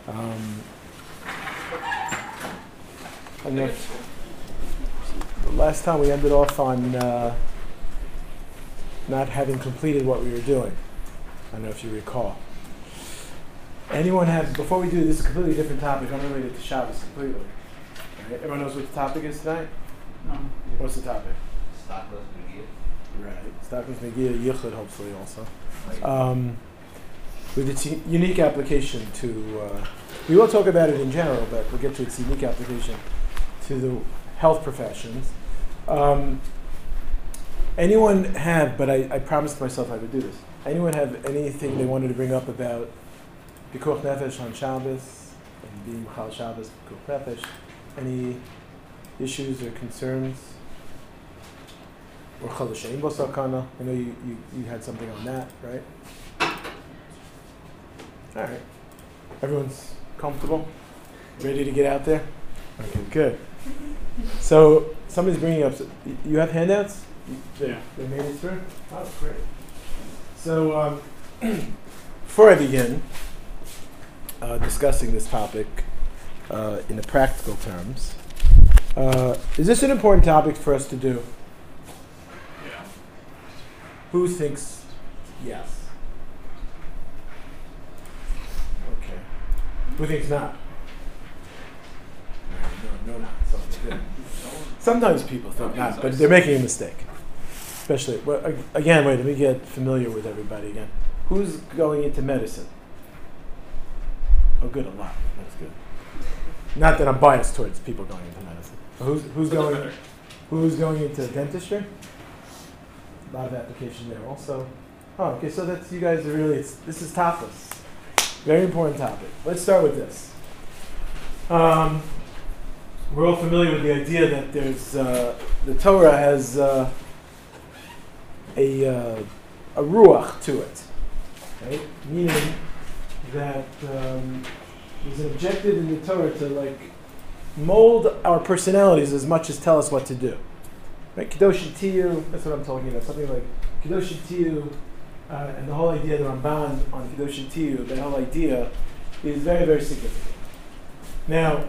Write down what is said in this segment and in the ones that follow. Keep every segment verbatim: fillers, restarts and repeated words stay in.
Um, and the, the last time we ended off on uh, not having completed what we were doing. I don't know if you recall. Anyone have, before we do this, is a completely different topic, unrelated to Shabbos completely. Right? Everyone knows what the topic is tonight? No. What's the topic? Stockless McGee. Right. Stockless McGee, Yichud, hopefully also. Um, with its u- unique application to, uh, we will talk about it in general, but we'll get to its unique application to the health professions. Um, anyone have, but I, I promised myself I would do this. Anyone have anything they wanted to bring up about Pikuach Nefesh on Shabbos and being Chal Shabbos, Pikuach Nefesh? Any issues or concerns? Or Chal Hashem B'Sakana? I know you, you, you had something on that, right? All right. Everyone's comfortable? Ready to get out there? Okay, good. So somebody's bringing up, you have handouts? They, Yeah. they made it through? Oh, great. So um, before I begin uh, discussing this topic uh, in the practical terms, uh, is this an important topic for us to do? Yeah. Who thinks yes? Okay. Who thinks not? No, no, not. Something good. Sometimes people think not, but they're making a mistake. Especially, well, ag- again, wait, let me get familiar with everybody again. Who's going into medicine? Oh, good, a lot. That's good. Not that I'm biased towards people going into medicine. Who's who's going? Who's going into dentistry? A lot of application there also. Oh, okay, so that's you guys are really. It's, this is topless. Very important topic. Let's start with this. Um, we're all familiar with the idea that there's uh, the Torah has uh, a uh, a ruach to it, right? Meaning that um, there's an objective in the Torah to like mold our personalities as much as tell us what to do. Right? Kedosh Tiyu, that's what I'm talking about. Something like Kedosh Tiyu, uh, and the whole idea of the Ramban on Kedosh Tiyu, that whole idea is very, very significant. Now,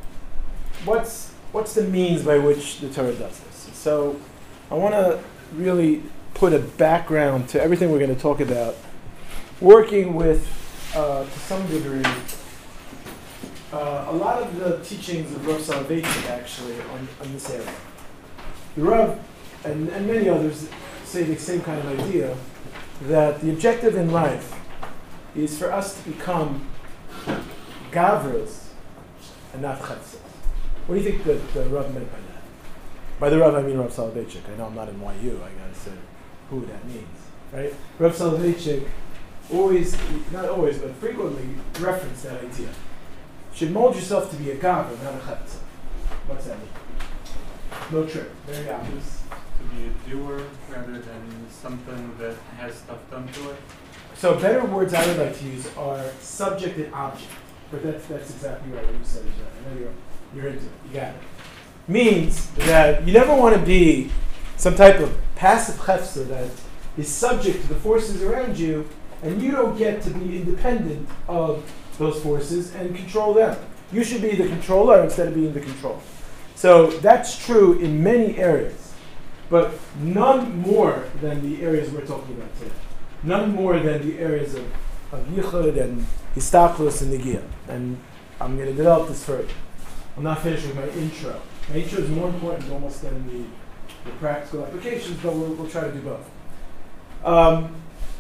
what's what's the means by which the Torah does this? So, I want to really put a background to everything we're going to talk about, working with, uh, to some degree, uh, a lot of the teachings of Rav Soloveitchik actually on, on this area. The Rav and, and many others say the same kind of idea, that the objective in life is for us to become gavras and not chetzes. What do you think that the Rav meant by that? By the Rav, I mean Rav Soloveitchik. I know I'm not in Y U. I gotta say who that means, right? Rav Soloveitchik always, not always, but frequently referenced that idea. You should mold yourself to be a gavra, not a chetzes. What's that mean? No trick. Very obvious. To be a doer rather than something that has stuff done to it. So better words I would like to use are subject and object. But that's that's exactly right. What you said is right. I know you're you're into it. You got it. Means that you never want to be some type of passive chefzer that is subject to the forces around you, and you don't get to be independent of those forces and control them. You should be the controller instead of being the control. So that's true in many areas, but none more than the areas we're talking about today. None more than the areas of, of Yichud and Histakhlus and Negiah. And I'm going to develop this further. I'm not finished with my intro. My intro is more important almost than the, the practical applications, but we'll, we'll try to do both. Um,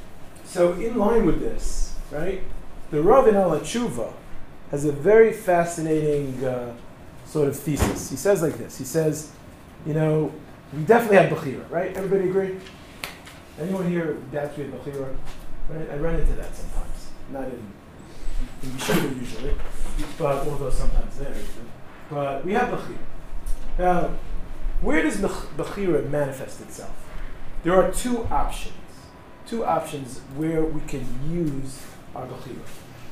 so in line with this, right, the Rav in Al HaTshuva has a very fascinating uh, sort of thesis. He says like this. He says, you know, we definitely have Bechira, right? Everybody agree? Anyone here doubts we have Bechira? Right? I run into that sometimes. Not in, in Yeshiva usually, but although sometimes there. But we have Bechira. Now, where does Bechira manifest itself? There are two options. Two options where we can use our Bechira.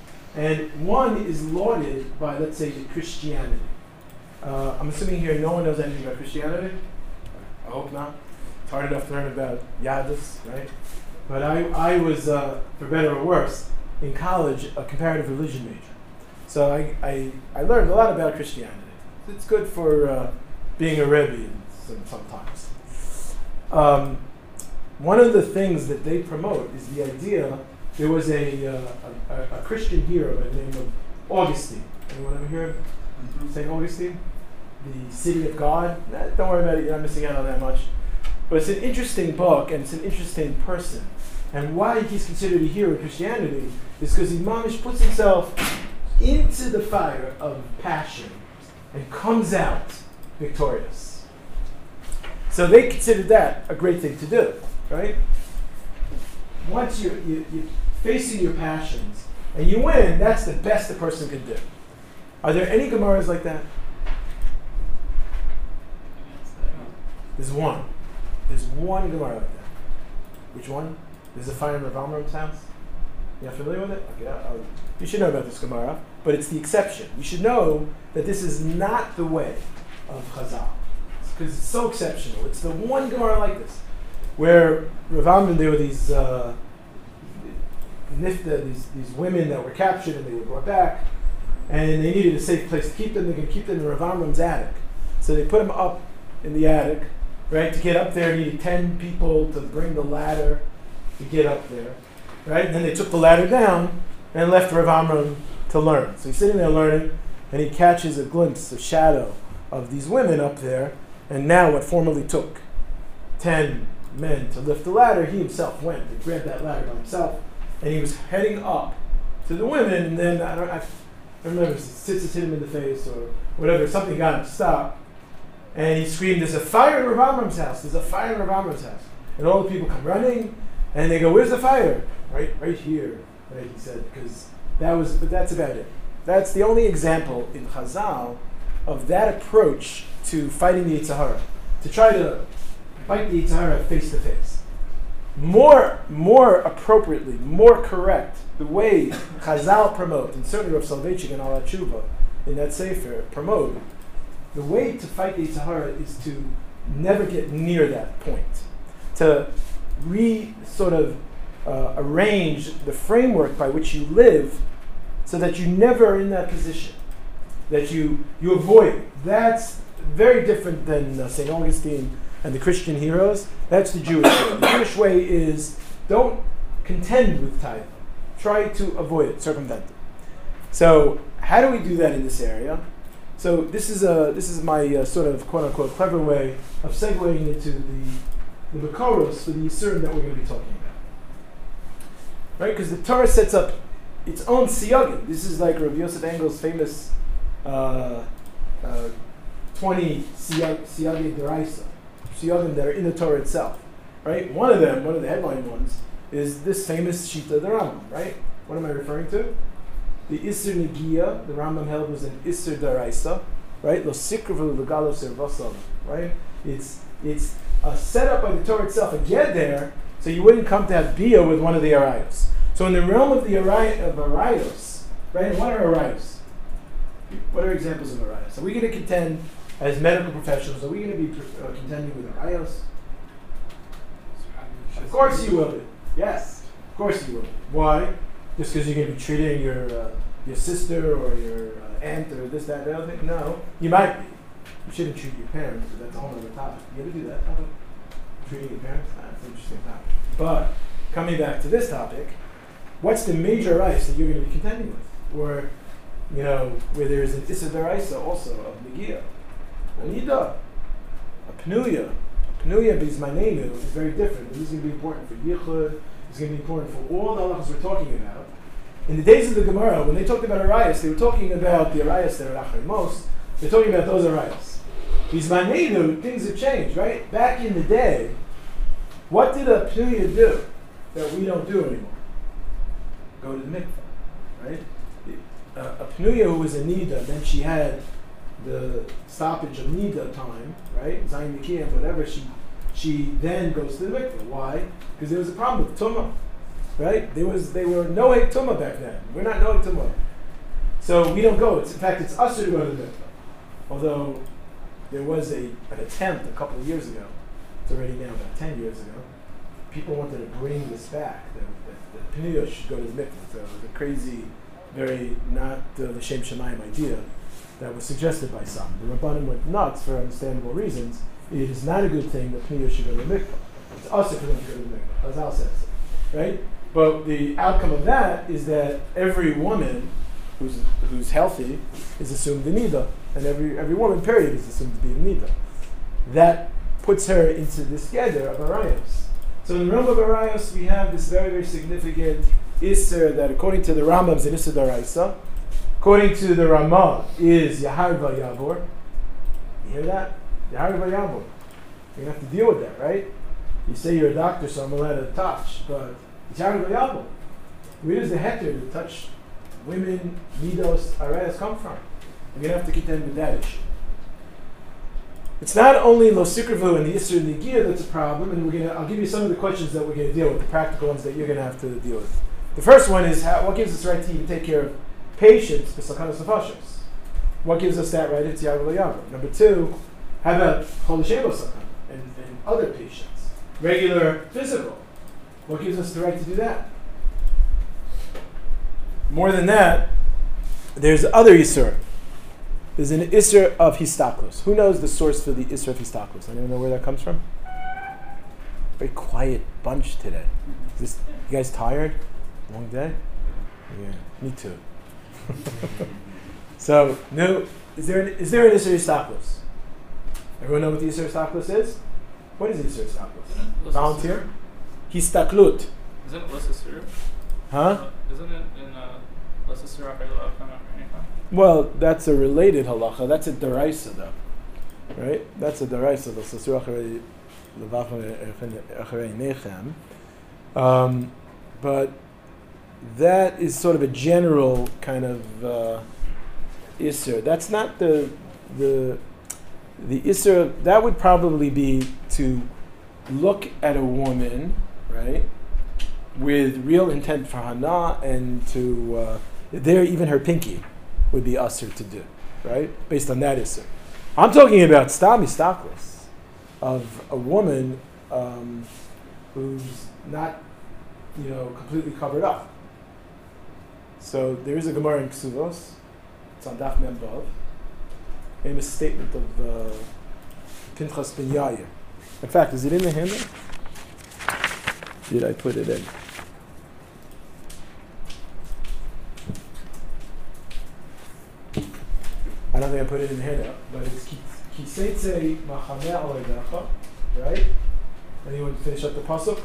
And one is lauded by, let's say, Christianity. Uh, I'm assuming here no one knows anything about Christianity. I hope not. It's hard enough to learn about Yadus, right? But I, I was, uh, for better or worse, in college, a comparative religion major. So I, I, I learned a lot about Christianity. It's good for uh, being a Rebbe some, sometimes. Um, one of the things that they promote is the idea, there was a, uh, a, a Christian hero by the name of Augustine. Anyone ever hear of Mm-hmm. Saint Augustine? The City of God? Nah, don't worry about it, you're not missing out on that much. But it's an interesting book and it's an interesting person. And why he's considered a hero in Christianity is because he mamish puts himself into the fire of passion and comes out victorious. So they considered that a great thing to do, right? Once you're, you, you're facing your passions and you win, that's the best a person can do. Are there any Gemaras like that? There's one. There's one Gemara like that. Which one? There's a fire in Rav Amram's house. You're familiar with it? Okay, I'll, you should know about this Gemara, but it's the exception. You should know that this is not the way of Chazal, because it's so exceptional. It's the one Gemara like this, where Rav Amram, there were these uh, nifta, these these women that were captured and they were brought back, and they needed a safe place to keep them. They could keep them in Rav Amram's attic, so they put them up in the attic. Right, to get up there, needed ten people to bring the ladder to get up there. Right, and then they took the ladder down and left Rav Amram to learn. So he's sitting there learning, and he catches a glimpse, a shadow of these women up there. And now, what formerly took ten men to lift the ladder, he himself went and grabbed that ladder by himself, and he was heading up to the women. And then I don't, I, I remember, Sitzes hit him in the face or whatever. Something got him to stop. And he screamed, "There's a fire in Rav Amram's house! There's a fire in Rav Amram's house!" And all the people come running, and they go, "Where's the fire?" Right, right here. Right, he said, because that was, but that's about it. That's the only example in Chazal of that approach to fighting the Yetzer Hara, to try to fight the Yetzer Hara face to face. More, more appropriately, more correct, the way Chazal promote, and certainly Rav Soloveitchik and Al HaTshuva in that Sefer promote. The way to fight the Yetzer Hara is to never get near that point, to re sort of uh, arrange the framework by which you live so that you never are in that position, that you, you avoid it. That's very different than uh, Saint Augustine and the Christian heroes. That's the Jewish way. The Jewish way is don't contend with tithing. Try to avoid it, circumvent it. So how do we do that in this area? So this is a this is my uh, sort of quote unquote clever way of segueing into the the Makoros for the Yisurim that we're going to be talking about, right? Because the Torah sets up its own siyagim. This is like Rabbi Yosef Engel's famous uh, uh, twenty siyagim deraisa, siyagim that are in the Torah itself, right? One of them, one of the headline ones, is this famous Shita the Rambam, right? What am I referring to? The Isser Negiya, the Rambam held, was an Isser Daraisa, right? Lo Sikravu Legalo Servasam, right? It's it's uh, set up by the Torah itself, a get there, so you wouldn't come to have Bia with one of the Arayos. So in the realm of the Aray- of Arayos, right? What are Arayos? What are examples of Arayos? Are we going to contend as medical professionals? Are we going to be uh, contending with Arayos? Of course you will be. Yes, of course you will be. Why? Just because you're going to be treating your uh, your sister or your uh, aunt or this, that, the other thing? No, you might be. You shouldn't treat your parents, because that's a whole other topic. You ever do that topic? Treating your parents? That's an interesting topic. But coming back to this topic, what's the major rice that you're going to be contending with? Or, you know, where there is an Issa Daraisa also of Negiya, a Nida, a Pnuya. Pnuya Bizmanenu is very different. This is going to be important for Yichud. It's going to be important for all the halachas we're talking about. In the days of the Gemara, when they talked about Arayas, they were talking about the Arayas that are Achrimos. They're talking about those Arayas. Bizmanenu, things have changed, right? Back in the day, what did a Pnuya do that we don't do anymore? Go to the mikvah, right? Uh, a Pnuya who was a Nida, then she had the stoppage of Nida time, right? Zayin Nikiyah, whatever, she she then goes to the mikvah. Why? Because there was a problem with Tumah, right? There was they were no egg Tumah back then. We're not no egg Tumah. So we don't go. It's, in fact, it's us to go to the mikvah. Although there was a an attempt a couple of years ago, it's already now about ten years ago, people wanted to bring this back, that, that, that Pneuya should go to the mikvah. So it was a crazy very not uh, the Shem Shemayim idea that was suggested by some. The Rabbanim went nuts for understandable reasons. It is not a good thing that Pneuya should go to the mikvah. It's also for them to go to the mikvah, as Al says, right? But the outcome of that is that every woman who's who's healthy is assumed a nida, and every every woman, period, is assumed to be a nida. That puts her into this gather of arayos. So in the realm of arayos, we have this very, very significant isser that, according to the Rambam, is an isser daraisa. According to the Ramah, is Yahar Vayavor. You hear that? Yahar Vayavor. You're going to have to deal with that, right? You say you're a doctor, so I'm allowed to touch, but it's Yahar Vayavor. Where does the heter to touch women, midos, arayos come from? You're going to have to contend with that issue. It's not only Lo Sikravu and the Isser Nigia that's a problem, and we're gonna, I'll give you some of the questions that we're going to deal with, the practical ones that you're going to have to deal with. The first one is, how, what gives us the right to even take care of patients, B'Sakanos Nefashos? What gives us that right? It's Yahar V'Yavor. Number two, how about Chol Shebo Sakana and, and other patients? Regular physical. What gives us the right to do that? More than that, there's other Yisur. There's an Isser of Histaklos. Who knows the source for the Isser of Histaklos? Anyone know where that comes from? Very quiet bunch today. Is this, you guys tired? Long day? Yeah, me too. So, no, is there an, is there an Isser of Histaklos? Everyone know what the Isser of Histaklos is? What is the Isser of Histaklos? Volunteer? Histaklut. Isn't it Lesser? Huh? Uh, isn't it in uh, Lesser after the outcome after anything? Well, that's a related halacha. That's a deraisa, though, right? That's a deraisa. Um, but that is sort of a general kind of uh, isser. That's not the the the isser. That would probably be to look at a woman, right, with real intent for hana, and to uh, there even her pinky would be usher to do, right? Based on that issue. I'm talking about stam histaklos, of a woman um, who's not, you know, completely covered up. So there is a Gemara in Ksuvos. It's on Daf Mem Vav. Famous statement of uh, Pinchas ben Yair. In fact, is it in the handle? Did I put it in? I don't think I put it in the handout, but it's Kiseitze Machaneh Aledecha, right? Anyone finish up the pasuk?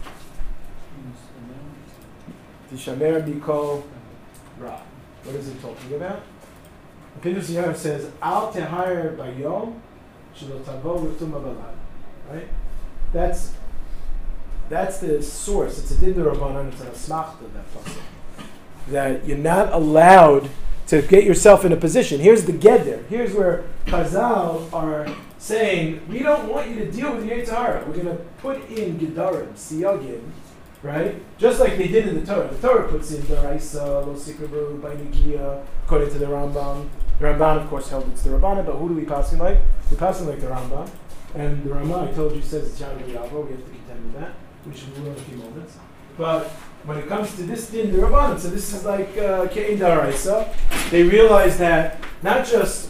Tishamer Mikol Ra. What is it talking about? Pinchas ben Yair says, Al Tehayr Bayom Shelo Tavo L'Tuma Balad. Right? That's that's the source. It's a din d'Rabbanan. It's an asmachta, that pasuk. That you're not allowed to get yourself in a position. Here's the geder. Here's where Chazal are saying, we don't want you to deal with the Yetzer Hara. We're going to put in gedarim, siyagim, right? Just like they did in the Torah. The Torah puts in daraisa, lo sikrabu, b'negia, according to the Rambam. The Ramban, of course, held it's the Rabbana, but who do we pass in like? We pass in like the Rambam. And the Ramah, I told you, says it's Yahar V'Yavor. We have to contend with that, which we'll learn in a few moments. But when it comes to this din, the Rabbanim, so this is like Ke'in Daraisa. They realize that not just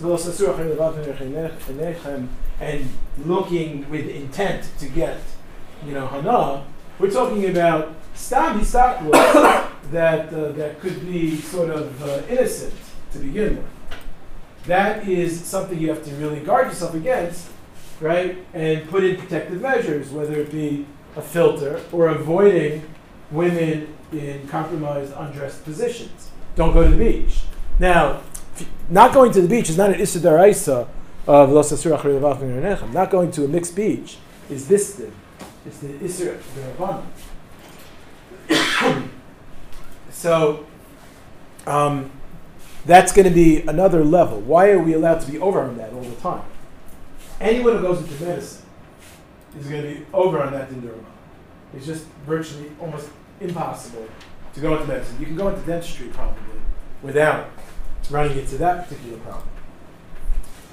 and looking with intent to get, you know, hana, we're talking about stam histaklos that uh, that could be sort of uh, innocent to begin with. That is something you have to really guard yourself against, right? And put in protective measures, whether it be a filter or avoiding women in compromised, undressed positions. Don't go to the beach. Now, not going to the beach is not an Issa Daraisa of Lo Sasur Achri Levach V'Nernechem. Not going to a mixed beach is this thing. It's the Issa Darabanan. So, um, that's going to be another level. Why are we allowed to be over on that all the time? Anyone who goes into medicine is going to be over on that Dindarama. It's just virtually almost impossible to go into medicine. You can go into dentistry probably without running into that particular problem.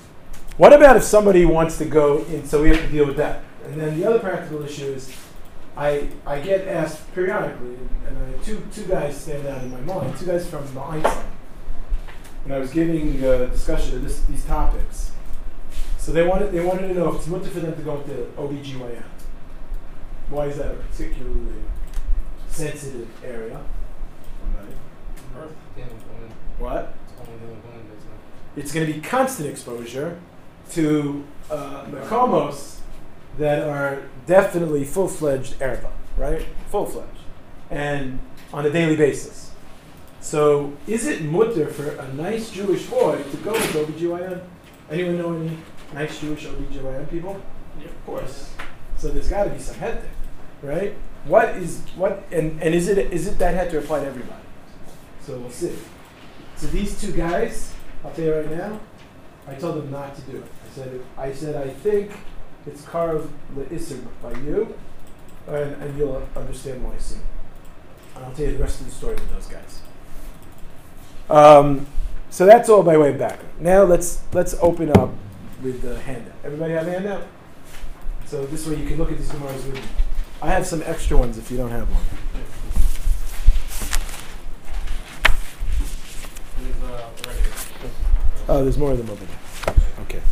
What about if somebody wants to go in, so we have to deal with that. And then the other practical issue is, I I get asked periodically, and I, two two guys stand out in my mind. Two guys from Einstein. When I was giving a discussion of this, these topics, so they wanted they wanted to know if it's mutter for them to go into O B G Y N. Why is that a particularly sensitive area? Somebody? Earth dealing with women. What? It's only dealing with women, isn't it? It's going to be constant exposure to uh, mekomos that are definitely full-fledged erba, right? Full-fledged, and on a daily basis. So, is it mutter for a nice Jewish boy to go with O B G Y N? Anyone know any nice Jewish O B G Y N people? Yeah, of course. So there's got to be some heter, right? What is what and, and is it is it that heter apply to everybody? So we'll see. So these two guys, I'll tell you right now, I told them not to do it. I said I said I think it's karv le'isr by you, and, and you'll understand why soon. And I'll tell you the rest of the story with those guys. Um, so that's all by way of background. Now let's let's open up with the handout. Everybody have a handout? So this way you can look at these Gemaras with me. I have some extra ones if you don't have one. There's, uh, right here. Oh, there's more of them over there. Okay.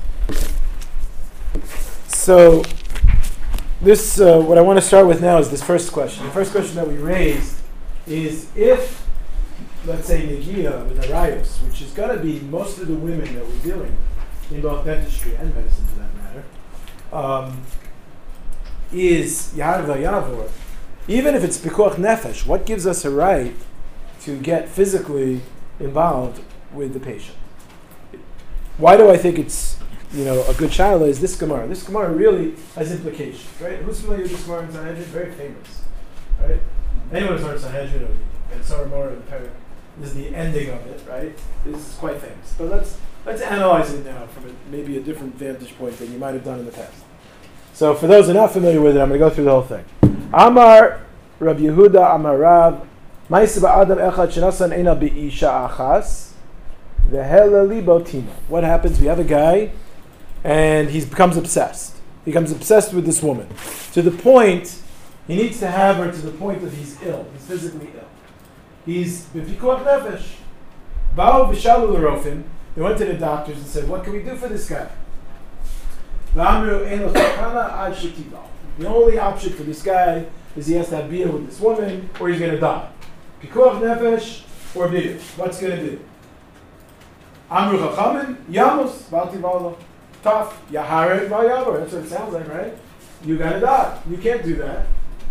So this, uh, what I want to start with now is this first question. The first question that we raised is if, let's say, Negia with Arayos, which is going to be most of the women that we're dealing with in both dentistry and medicine for that matter, um, is Yarva Yavor, even if it's Pikuach Nefesh, what gives us a right to get physically involved with the patient? Why do I think it's, you know, a good shaila is this Gemara. This Gemara really has implications, right? Who's familiar with this Gemara in Sanhedrin? Very famous, right? Anyone who's heard Sanhedrin and Sarah Mora in the Perek, this is the ending of it, right? This is quite famous. But let's let's analyze it now from a, maybe a different vantage point than you might have done in the past. So for those who are not familiar with it, I'm going to go through the whole thing. Amar Rab Yehuda Amar Rav Ma'aseh ba'adam echad shenasan eina be'isha achas v'hela libo tima. What happens? We have a guy and he becomes obsessed. He becomes obsessed with this woman to the point he needs to have her to the point that he's ill. He's physically ill. He's b'pikuach nefesh. Ba'u v'shalu l'rofim. They went to the doctors and said, "What can we do for this guy?" The only option for this guy is he has to have bia with this woman, or he's going to die. Pikuach nefesh or bia. What's going to do? Amru chachamim yamus v'altivalo. Tough yaharet v'yavar. That's what it sounds like, right? You got to die. You can't do that.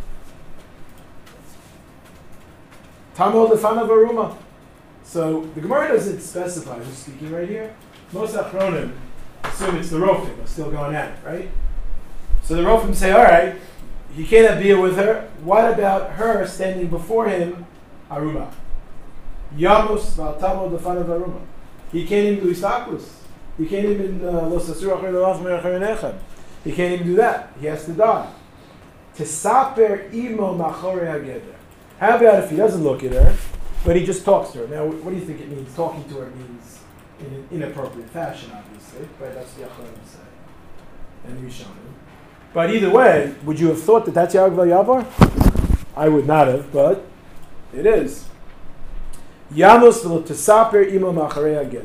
Tamol lefanav aruma. So the Gemara doesn't specify who's speaking right here. Most achronim assume it's the Rofim are still going at it, right? So the Rofim say, all right, he can't have bia with her. What about her standing before him, aruma? Yamus v'altamo lefanav aruma. He can't even do istaklus. He can't even los asur acher lelaf me'acher enechem. He can't even do that. He has to die. Tesaper imo machore hageder. How about if he doesn't look at her, but he just talks to her? Now, what do you think it means? Talking to her means in an inappropriate fashion, obviously. Right? That's the Acharonim say. And Rishonim. But either way, would you have thought that that's Yarva Yavar? I would not have, but it is. Yamos v'lo tesaper imo macharei hageder.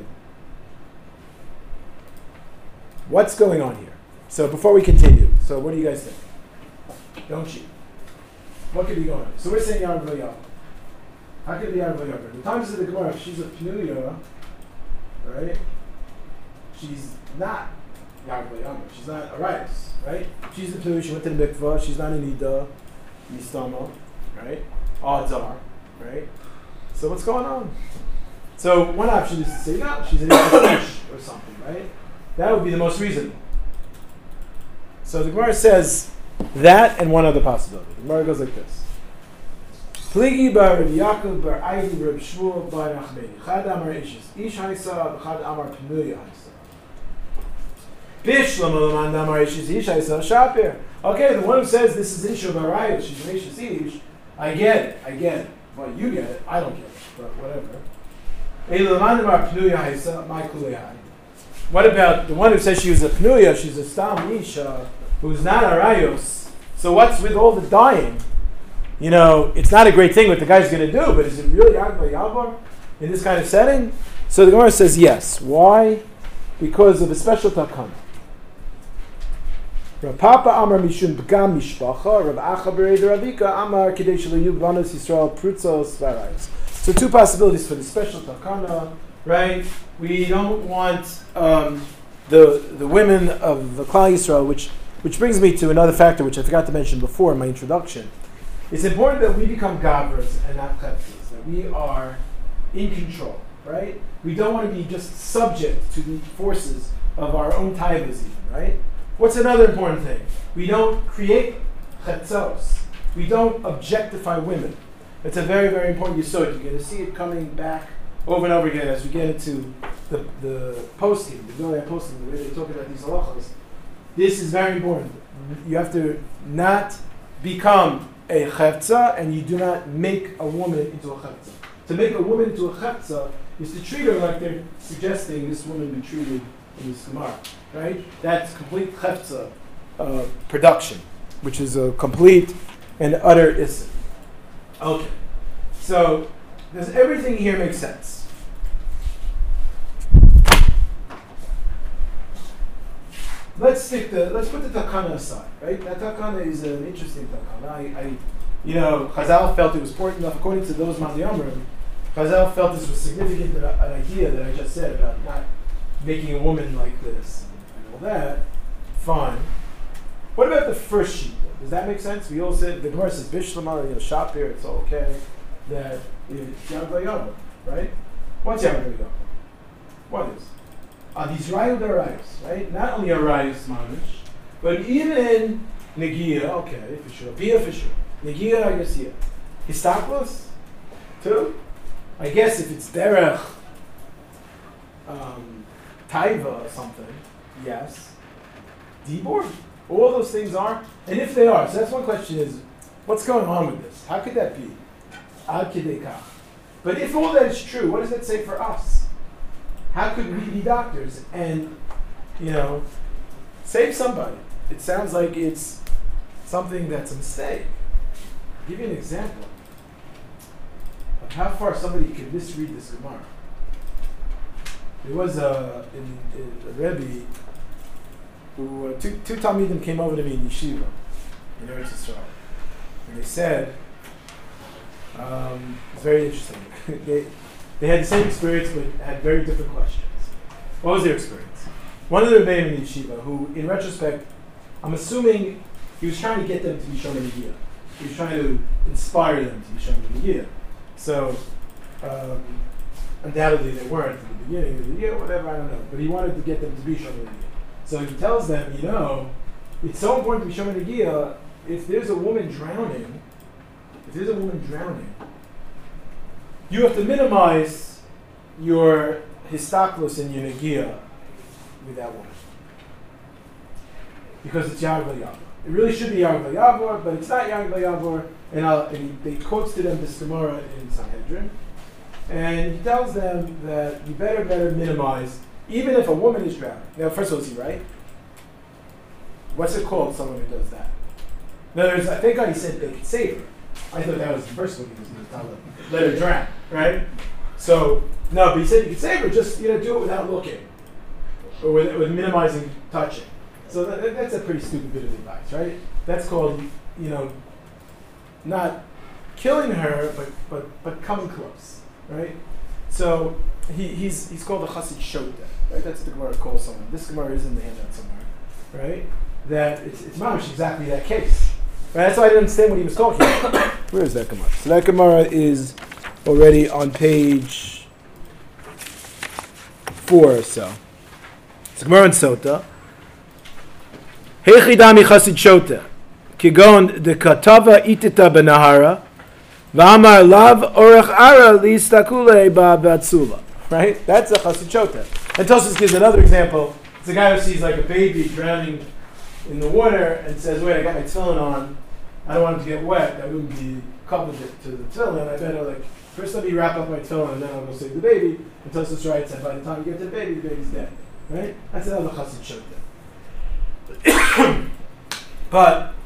What's going on here? So before we continue, so what do you guys think? Don't cheat. What could be going on? So we're saying Yarva Yavar. How could it be Yarva Yavar? The times of the Gemara, if she's a Pnuya, right? She's not Yarva Yavar. She's not a Rayos, right? She's a Pnuya, she went to the mikvah, she's not an Ida, Mistama, right? Odds are, right? So what's going on? So one option is to say, no, she's an Ida or something, right? That would be the most reasonable. So the Gemara says that and one other possibility. The Gemara goes like this. Pligi bar Rabbi Yaakov bar Ayi bar Shmuel bar Nachmeni. Chad amar ishis. Ish haisa v'chad amar pnuya haisa. Bishlam alaman amar ishis ish haisa shapir. Okay, the one who says this is Isha bar Ayi, she's an ishis ish, I get it, I get it. Well, you get it, I don't get it, but whatever. Eilaman amar pnuya haisa, my kulei. What about the one who says she was a pnuya, she's a stam isha, who's not a rayos, So what's with all the dying? You know, it's not a great thing what the guy's going to do, but is it really Yagba Yavar in this kind of setting? So the Gemara says yes. Why? Because of a special takana. Rav Papa Amar Mishum B'gam Mishpacha, Rav Acha Bereid Ravika Amar Kidei Shelo Yub Vanos Yisrael Prutzos Varayos. So two possibilities for the special takana, right? We don't want um, the the women of the Klal Yisrael, which which brings me to another factor which I forgot to mention before in my introduction. It's important that we become gavras and not chepzes, that we are in control, right? We don't want to be just subject to the forces of our own taivas even, right? What's another important thing? We don't create chetzos. We don't objectify women. It's a very, very important yesod. You're going to see it coming back over and over again as we get into the, the posting, the Gemara posting, the way they talk about these halachos. This is very important. You have to not become a chetza, and you do not make a woman into a chetza. To make a woman into a chetza is to treat her like they're suggesting this woman be treated in this Gemara, right? That's complete chetza uh, production, which is a complete and utter ism. Okay, so does everything here make sense? Let's stick the let's put the takana aside, right? That takana is an interesting takana. I, I, you know, Chazal felt it was important enough, according to those Mandiyamrim. Chazal felt this was significant, that an idea that I just said about not making a woman like this and all that. Fine. What about the first sheet? Does that make sense? We all said the Gemara says Bishlamar, you know, shop here, it's all okay. That it's Yam Vayava, right? What's Yam Vayava? What is? Are these Rayu Darayus, right? Not only a Rayus Mamish, but even Negia, okay, for sure. Bia for sure. Negia, I guess here. Histaklos, too? I guess if it's Derech, um, Taiva or something, yes. Dibor? All those things are, and if they are, so that's one question is, what's going on with this? How could that be? Ad kidei kach. But if all that is true, what does that say for us? How could we be doctors and, you know, save somebody? It sounds like it's something that's a mistake. I'll give you an example of how far somebody could misread this Gemara. There was a, in, in a Rebbe who, uh, two, two Talmidim came over to me in Yeshiva, in Eretz Yisrael, and they said, um, it's very interesting. they, they had the same experience, but had very different questions. What was their experience? One of the Rebbeim in Yeshiva, who, in retrospect, I'm assuming he was trying to get them to be Shomer Negiah. He was trying to inspire them to be Shomer Negiah. So, um, undoubtedly they weren't in the beginning of the year, whatever, I don't know. But he wanted to get them to be Shomer Negiah. So he tells them, you know, it's so important to be Shomer Negiah. If there's a woman drowning, if there's a woman drowning, you have to minimize your histaklos and your Negiah with that woman. Because it's Yag V'Yavor. It really should be Yag V'Yavor, but it's not Yag V'Yavor. And, I'll, and he, they quotes to them this Gemara in Sanhedrin. And he tells them that you better, better minimize, even if a woman is drowning. Now, first of all, is he right? What's it called, someone who does that? In other words, I think God he said they could save her. I thought that was the first one he was going to tell them. Let her drown, right? So, no, but he said you could save her, just, you know, do it without looking. Or with, with minimizing touching. So that, that's a pretty stupid bit of advice, right? That's called, you know, not killing her, but but, but coming close, right? So he, he's he's called a chassid shota, right? That's the Gemara calls someone. This Gemara is in the handout somewhere, right? That it's it's mamish exactly that case. Right? That's why I didn't understand what he was talking about. Where is that Gemara? So that Gemara is already on page four or so. It's Gemara in Sota. Heichidami chassid shota, kigon de katava itita benahara, v'amar lav orach ara listakule ba batzula. Right? That's a chassid shota. And Tosfos gives another example. It's a guy who sees like a baby drowning in the water and says, "Wait, I got my tefillin on. I don't want it to get wet. That wouldn't be coupled to the tefillin. I better like first let me wrap up my tefillin and then I'll go save the baby." And Tosfos writes that by the time you get to the baby, the baby's dead. Right? That's another chassid shota. But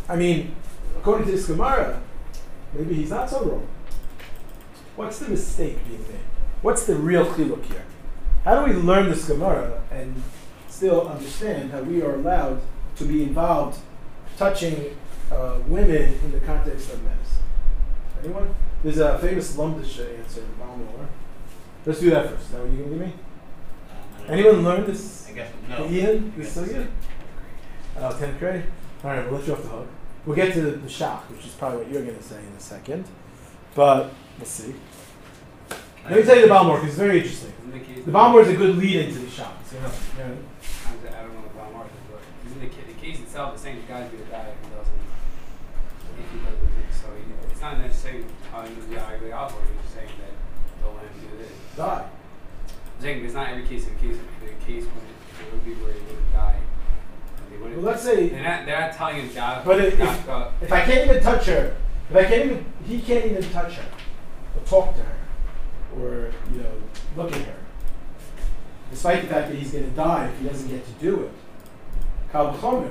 I mean, according to this Gemara, maybe he's not so wrong. What's the mistake being made? What's the real chiluk here? How do we learn this Gemara and still understand how we are allowed to be involved touching uh, women in the context of medicine? Anyone? There's a famous Lumdish answer, Balmor. Let's do that first. Is that what you're going to give me? Um, Anyone learn this? I guess no. Ian? I You guess still it's- Ian? Oh, tenth grade? Alright, we'll let you off the hook. We'll get to the, the shock, which is probably what you're going to say in a second. But, we'll see. Let me tell you the Balmor, because it's very interesting. Isn't the case The Balmor is a good lead into the shocks. You know? You know? I don't know what Balmor is, but isn't the, ca- the case itself the same? The guy's gonna die if he doesn't. If he doesn't, so he, it's not necessarily telling him to be ugly outward. He's just saying that don't let him do this. Die. I'm saying it's not every case. In the case, the case when it, it would be where he wouldn't die. And they wouldn't. Well, let's say, They're not. They're not telling him die. But if- die, uh, if I can't even touch her, if I can't even, he can't even touch her, or talk to her, or, you know, look at her, despite the fact that he's going to die if he doesn't get to do it. Kal v'chomer,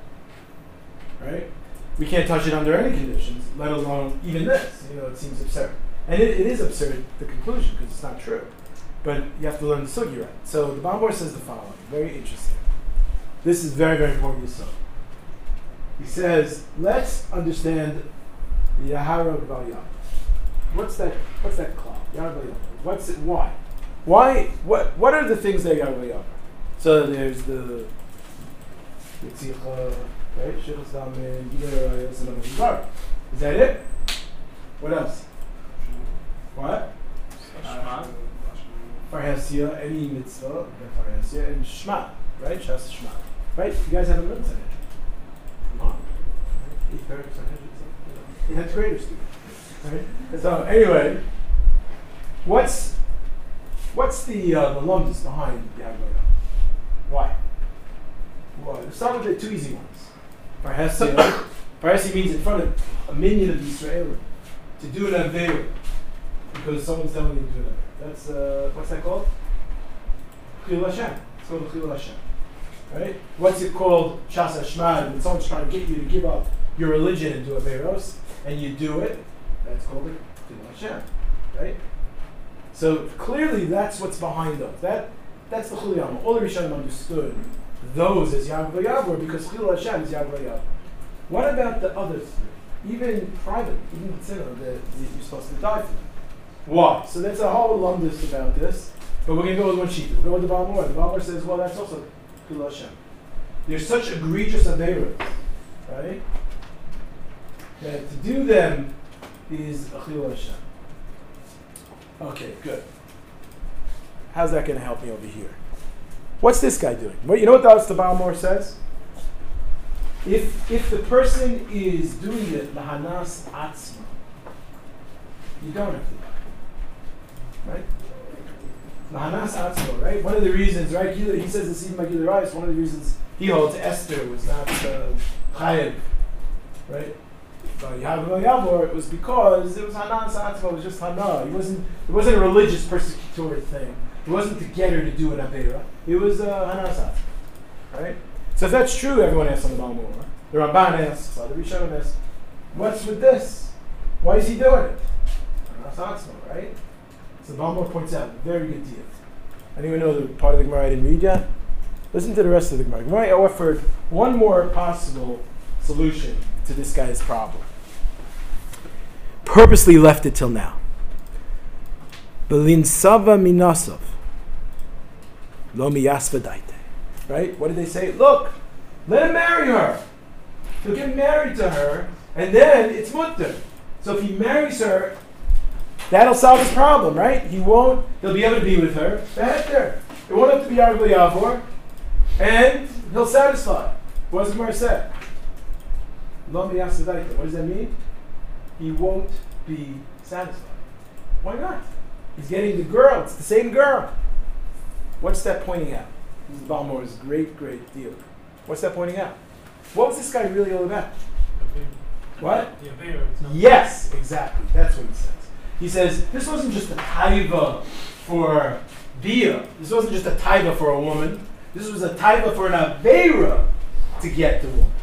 right? We can't touch it under any conditions, let alone even this. You know, it seems absurd. And it, it is absurd, the conclusion, because it's not true. But you have to learn the sugi right. So the Balmor says the following, very interesting. This is very, very important to know. He says, let's understand Yahara Gvalyam. What's that? What's that cloud? Yahara Gvalyam. What's it? Why? Why? What? What are the things that Yahara Gvalyam? So there's the Yitzicha, right? Shechus Damin, Yirayos, and Amazar. Is that it? What else? What? Shema. Farhasia, any mitzvah, Farhasia, and Shema, right? Shas Shema. Right? You guys haven't learned Sanhedrin. Come on. Eighth grade Sanhedrin. You know, tenth graders do it. Right? So anyway, what's what's the uh, the lumdus behind Yagmaya? Why? Why? Let's start with the two easy ones. Farhasia. Farhasia means in front of a minion of Israel to do an aveir because someone's telling you to do an aveir. That's, uh, what's that called? Chil Hashem. It's called Chil Hashem. Right? What's it called? Shas Hashmad. When someone's trying to get you to give up your religion and do a Averos, and you do it, that's called Chil Hashem. Right? So clearly that's what's behind those. That, that's the Chil Yam. All the Rishonim understood those as Yad V'Yavor because Chil Hashem is Yad V'Yavor. What about the other three? Even private, even consider that you're supposed to die for them. Why? So that's a whole lumdus about this, but we're going to go with one sheet. We'll go with the Balmor. The Balmor says, well, that's also Chil Hashem. There's such egregious averos, right? That to do them is a Chil Hashem. Okay, good. How's that going to help me over here? What's this guy doing? Well, you know what else the Balmor says? If if the person is doing it lahanas atzma, you don't have to die. Right? Lahanas atzma, right? One of the reasons, right? He, he says this even by Gilui Rayos, one of the reasons he holds Esther was not uh, chayev, right? But Yavor Yavor, it was because it was hanas atzma, it was just hana. It wasn't it wasn't a religious persecutory thing. It wasn't to get her to do an avera. It was uh, hanas atzma, right? So if that's true, everyone asks on the Balmor. The Ramban asks, the Rishonim asks, what's with this? Hanas is he doing it? Hanas atzma, right? So the Balmor points out, very good deal. Anyone know the part of the Gemara I didn't read yet? Listen to the rest of the Gemara. Gemara offered one more possible solution to this guy's problem. Purposely left it till now. Belin sava minasov. Lo miyasvadaite. Right? What did they say? Look, let him marry her. He'll get married to her, and then it's mutter. So if he marries her, that'll solve his problem, right? He won't, he'll be able to be with her. Better. It won't have to be Yavor Yavor, and he'll satisfy. What does Gemara say? Lo miyasvadaita. What does that mean? He won't be satisfied. Why not? He's getting the girl. It's the same girl. What's that pointing out? This is Balmor's great, great deal. What's that pointing out? What was this guy really all about? What? Yes, exactly. That's what he says. He says, this wasn't just a taiva for Bia. This wasn't just a taiva for a woman. This was a taiva for an aveira to get the woman.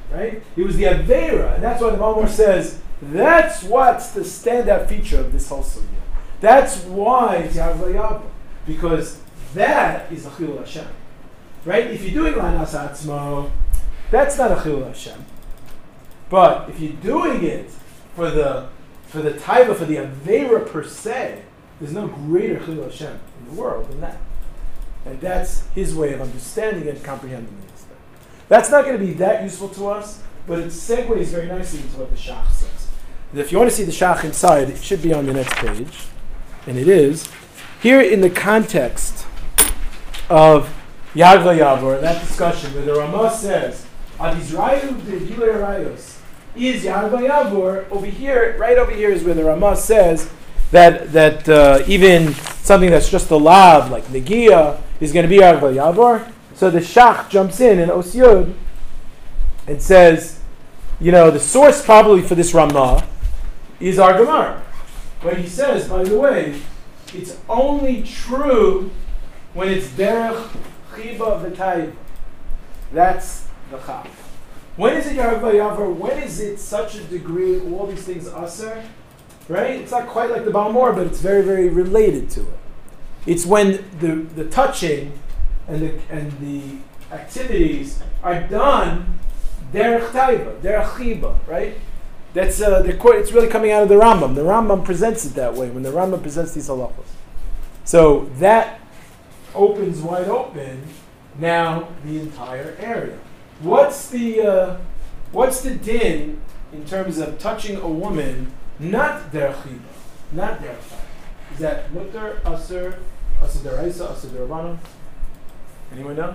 right? It was the Aveira, and that's why the Malmor says, that's what's the standout feature of this whole sugya. That's why it's Yahweh Yavor, because that is a Chilul Hashem, right? If you're doing Lanas Atzmo, that's not a Chilul Hashem. But if you're doing it for the for the taiva, for the Aveira per se, there's no greater Chilul Hashem in the world than that. And that's his way of understanding and comprehending this thing. That's not going to be that useful to us, but it segues very nicely into what the Shach says. And if you want to see the Shach inside, it should be on the next page. And it is. Here in the context of Yagla Yavor, that discussion where the Ramah says, Adizrayu de Gilei Rayos is Yagla Yavor, over here, right over here is where the Ramah says that that uh, even something that's just a lav, like Negia, is going to be Yagla Yavor. So the Shach jumps in in Os Yud and says, you know, the source probably for this Ramah is our Gemara. But he says, by the way, it's only true when it's derech chiba v'taiva. That's the chaf. When is it Yahweh Yavor? When is it such a degree, all these things aser? Right? It's not quite like the Balmor, but it's very, very related to it. It's when the, the touching and the and the activities are done derech taiva, derech chiba, right? That's uh, the it's really coming out of the Rambam. The Rambam presents it that way when the Rambam presents these halachos. So that opens wide open now the entire area. What's the uh, what's the din in terms of touching a woman not derech chiba, not derech taiva? Is that mutter, aser, aser deraisa, aser derabbanan? Anyone know?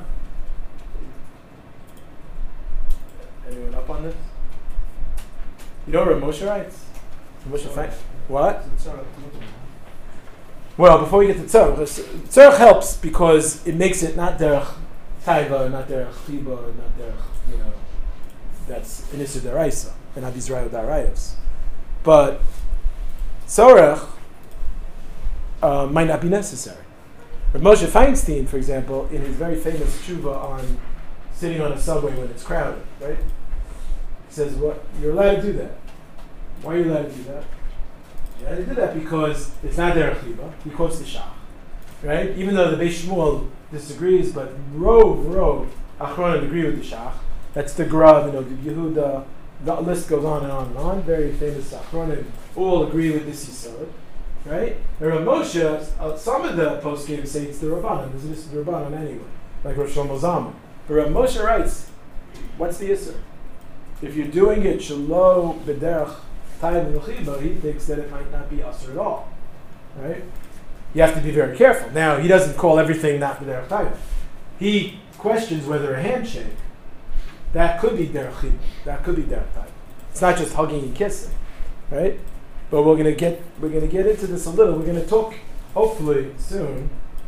Anyone up on this? You know what Rav Moshe writes? Rav Moshe Fein- What? Well, before we get to Tzarech, Tzarech helps because it makes it not derech taiva, not derech chiba, not derech, you know, that's an Isser Daraisa, and Ab Yisrael Darayos. But Tzarech uh, might not be necessary. Rav Moshe Feinstein, for example, in his very famous tshuva on sitting on a subway when it's crowded, right? Says what you're allowed to do that. Why are you allowed to do that? You're allowed to do that because it's not derech chiba. He quotes the Shach, right? Even though the Beis Shmuel disagrees, but Rov Rov Achronim agree with the Shach. That's the Gra, you know, the Yehuda. The list goes on and on and on. Very famous Achronim all agree with this Yisod, right? And Rav Moshe, uh, some of the poskim say it's the Rabbanan. This is the Rabbanan anyway, like Rav Shlomo Zalman. But Rav Moshe writes, what's the Yisur? If you're doing it shelo b'derech taiva v'chiba, he thinks that it might not be asur at all, right? You have to be very careful. Now, he doesn't call everything not b'derech taiva. He questions whether a handshake, that could be derech chiba, that could be derech taiva. It's not just hugging and kissing, right? But we're gonna get we're gonna get into this a little. We're gonna talk, hopefully soon,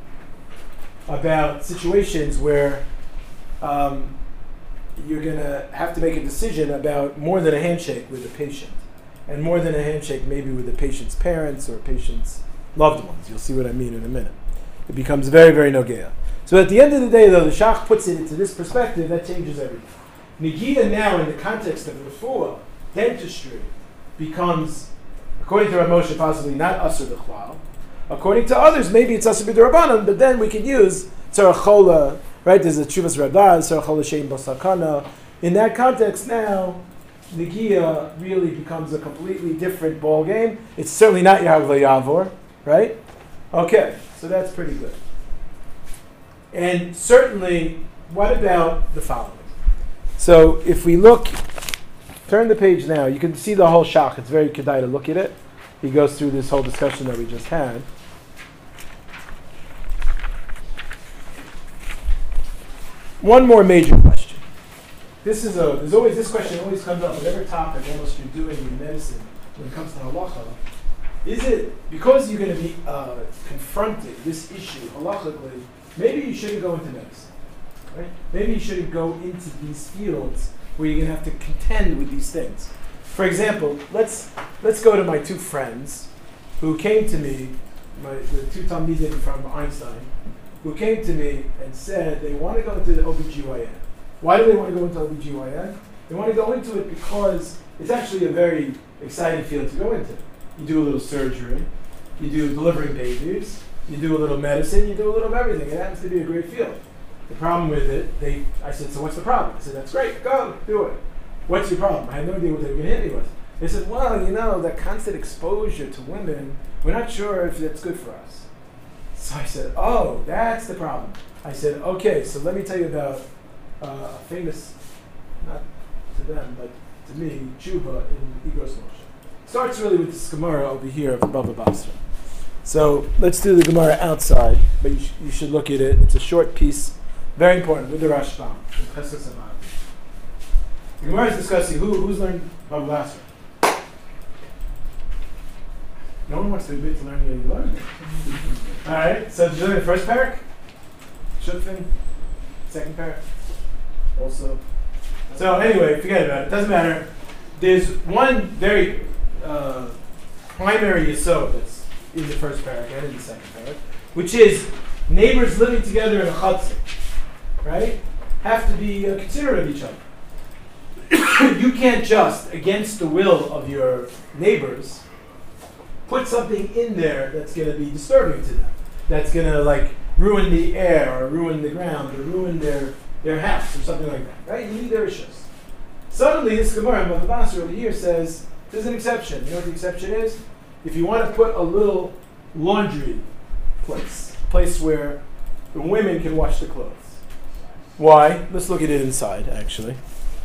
about situations where um, you're going to have to make a decision about more than a handshake with a patient, and more than a handshake maybe with the patient's parents or patient's loved ones. You'll see what I mean in a minute. It becomes very, very nogea. So at the end of the day, though, the Shach puts it into this perspective, that changes everything. Negida now, in the context of refuah, dentistry, becomes, according to Rav Moshe, possibly not asur b'chlal. According to others, maybe it's asur b'derabanan, but then we can use tzarech chola. Right, there's a Tshuvas Rabbah, Tzarech chola she'ein bo sakana. In that context now, Negia really becomes a completely different ball game. It's certainly not Yahweh Yavor, right? Okay, so that's pretty good. And certainly, what about the following? So if we look, turn the page now, you can see the whole Shach. It's very kedai to look at it. He goes through this whole discussion that we just had. One more major question. This is a, there's always, this question always comes up whatever topic almost you're doing in medicine when it comes to halacha. Is it, because you're going to be uh, confronting this issue halachically, maybe you shouldn't go into medicine, right? Maybe you shouldn't go into these fields where you're going to have to contend with these things. For example, let's let's go to my two friends who came to me, my, the two Talmidim from Einstein, who came to me and said they want to go into the O B G Y N. Why do they want to go into O B G Y N? They want to go into it because it's actually a very exciting field to go into. You do a little surgery, you do delivering babies, you do a little medicine, you do a little of everything. It happens to be a great field. The problem with it, they, I said, so what's the problem? I said, that's great, go, do it. What's your problem? I had no idea what they were going to hit me with. They said, well, you know, that constant exposure to women, we're not sure if that's good for us. So I said, oh, that's the problem. I said, okay, so let me tell you about uh, a famous, not to them, but to me, Tshuva in Igros Moshe. Starts really with this Gemara over here of Baba Basra. So let's do the Gemara outside, but you, sh- you should look at it. It's a short piece, very important, with the Rashbam. The Gemara is discussing who, who's learned Baba Basra. No one wants to admit to learning any learning. All right, so did you learn the first parak? Shutfin? Second parak? Also. So anyway, forget about it. Doesn't matter. There's one very uh, primary yesod that's in the first parak and in the second parak, which is neighbors living together in a chutzner, right? Have to be uh, considerate of each other. You can't just, against the will of your neighbors, put something in there that's going to be disturbing to them, that's going to like ruin the air or ruin the ground or ruin their, their house or something like that, right? You need their issues. Suddenly, this Gemara in Bava Basra over here says, there's an exception. You know what the exception is? If you want to put a little laundry place, a place where the women can wash the clothes. Why? Let's look at it inside, actually.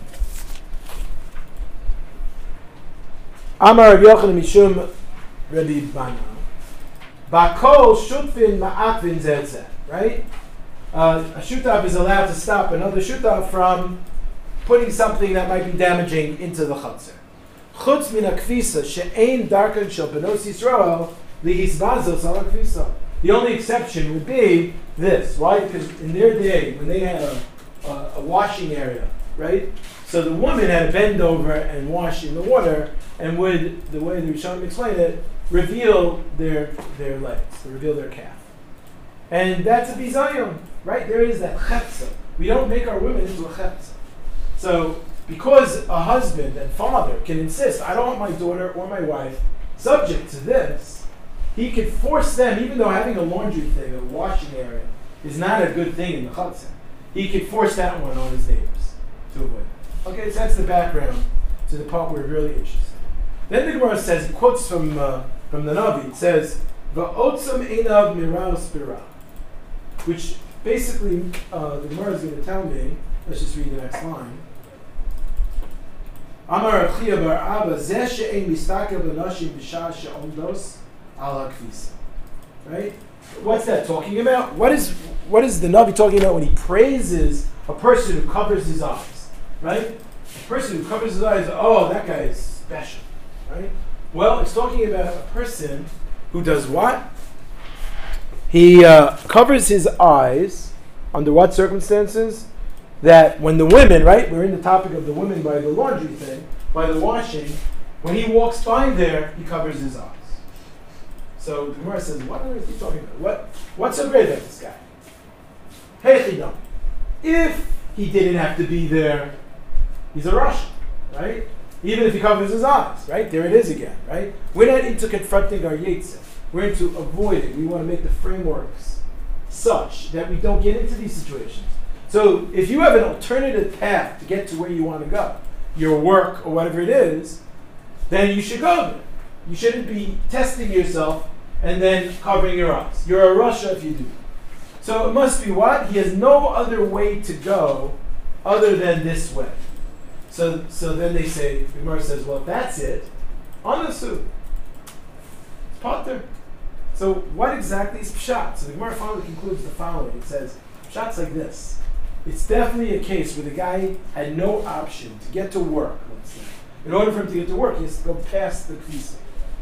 Amar Rav Yochanan Mishum Rabbi Bana. Bakol shutfin ma'atvin zedzeh. Right? Uh, a shutaf is allowed to stop another shutaf from putting something that might be damaging into the chutzner. Chutz min hakfisa she'ein darkan shel benos Yisrael lihisbazos al hakfisa. The only exception would be this. Why? Because in their day, when they had a, a, a washing area, right? So the woman had to bend over and wash in the water, and would, the way the Rishonim explain it, reveal their their legs, reveal their calf. And that's a bizayon, right? There is that chetza. We don't make our women into a chetza. So, because a husband and father can insist, I don't want my daughter or my wife subject to this, he could force them, even though having a laundry thing, a washing area, is not a good thing in the chetza, he could force that one on his neighbors to avoid it. Okay, so that's the background to the part we're really interested in. Then the Gemara says, it quotes from uh, from the Navi, it says, "Va'otzam einav miral spira," which basically uh, the Gemara is going to tell me. Let's just read the next line. Amar Rav Chia bar Abba zeh she'ein mistakel b'nashim b'shah she'omdos al hakfisa. Right? What's that talking about? What is what is the Navi talking about when he praises a person who covers his eyes? Right? A person who covers his eyes. Oh, that guy is special. Right? Well, it's talking about a person who does what? He uh, covers his eyes under what circumstances? That when the women, right, we're in the topic of the women by the laundry thing, by the washing, when he walks by there, he covers his eyes. So the Gemara says, what on earth are you talking about? What, what's so great about this guy? Hey, Chidam. If he didn't have to be there, he's a Russian, right? Even if he covers his eyes, right? There it is again, right? We're not into confronting our Yetzer. We're into avoiding. We want to make the frameworks such that we don't get into these situations. So if you have an alternative path to get to where you want to go, your work or whatever it is, then you should go there. You shouldn't be testing yourself and then covering your eyes. You're a Russia if you do. So it must be what? He has no other way to go other than this way. So so then they say, the Gemara says, well, if that's it, Anasu. It's Potter. So what exactly is Pshat? So the Gemara finally concludes the following. It says, Pshat's like this. It's definitely a case where the guy had no option to get to work, let's say. In order for him to get to work, he has to go past the Kvisa.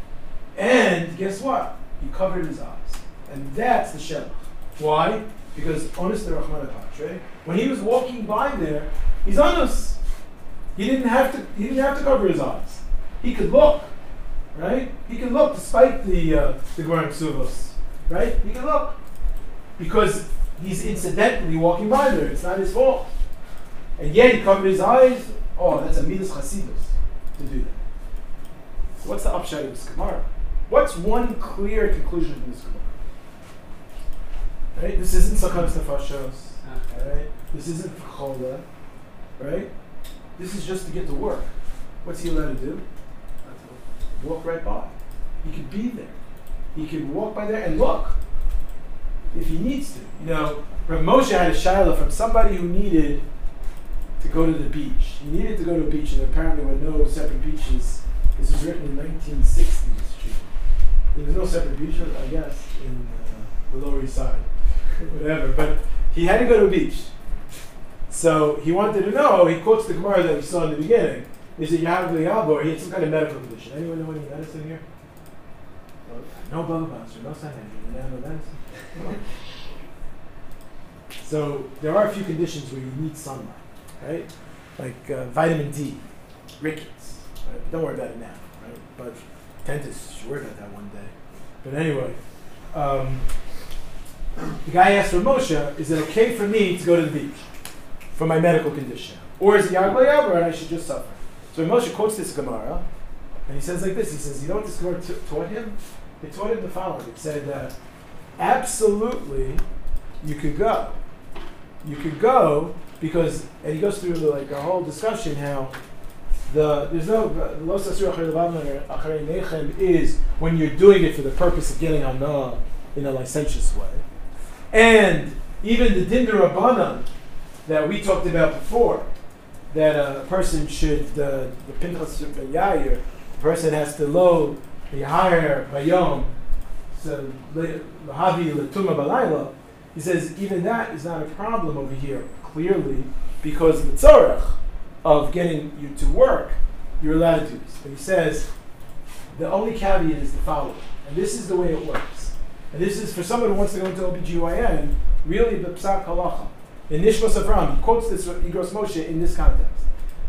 And guess what? He covered his eyes. And that's the Shebach. Why? Because Onus de Rahman Patre, when he was walking by there, he's Onus. He didn't have to he didn't have to cover his eyes. He could look. Right? He could look despite the uh, the Gemara Ksuvos. Right? He could look. Because he's incidentally walking by there. It's not his fault. And yet he covered his eyes, oh, that's a midas chasidus to do that. So what's the upshot of this Gemara? What's one clear conclusion from this Gemara? Right? This isn't Sachanas Nefashos. Right? This isn't Chola. Right? This is just to get to work. What's he allowed to do? Walk right by. He could be there. He could walk by there and look if he needs to. You know, Rav Moshe had a shayla from somebody who needed to go to the beach. He needed to go to a beach, and apparently there were no separate beaches. This was written in nineteen sixty. There was no separate beach, I guess, in uh, the Lower East Side, whatever. But he had to go to a beach. So he wanted to know, he quotes the Gemara that we saw in the beginning, is that Yahav Yabor, he had some kind of medical condition. Anyone know any medicine here? No bubble bouncer, no sign engine, no medicine. So there are a few conditions where you need sunlight, right? Like uh, vitamin D, rickets. Right? Don't worry about it now, right? But dentists should worry about that one day. But anyway, um, the guy asked for Moshe, is it okay for me to go to the beach for my medical condition? Or is it Yagla Yabra and I should just suffer? So Moshe quotes this Gemara, and he says like this, he says, you know what this Gemara t- taught him? It taught him the following. It said that absolutely you could go. You could go because, and he goes through the, like a whole discussion how the there's no lo sasur acharei levav acharei nechem is when you're doing it for the purpose of getting hana in a licentious way, and even the din d'Rabbanan that we talked about before, that a person should uh, the Pinchas Yair, the person has to lo Yair bayom so lahavi letuma balayla. He says even that is not a problem over here clearly because the tzorach of getting you to work, you're allowed to do this. But he says the only caveat is the following, and this is the way it works. And this is for someone who wants to go into O B G Y N, really the psak halacha. In Nishmas Avram, he quotes this Igros Moshe in this context.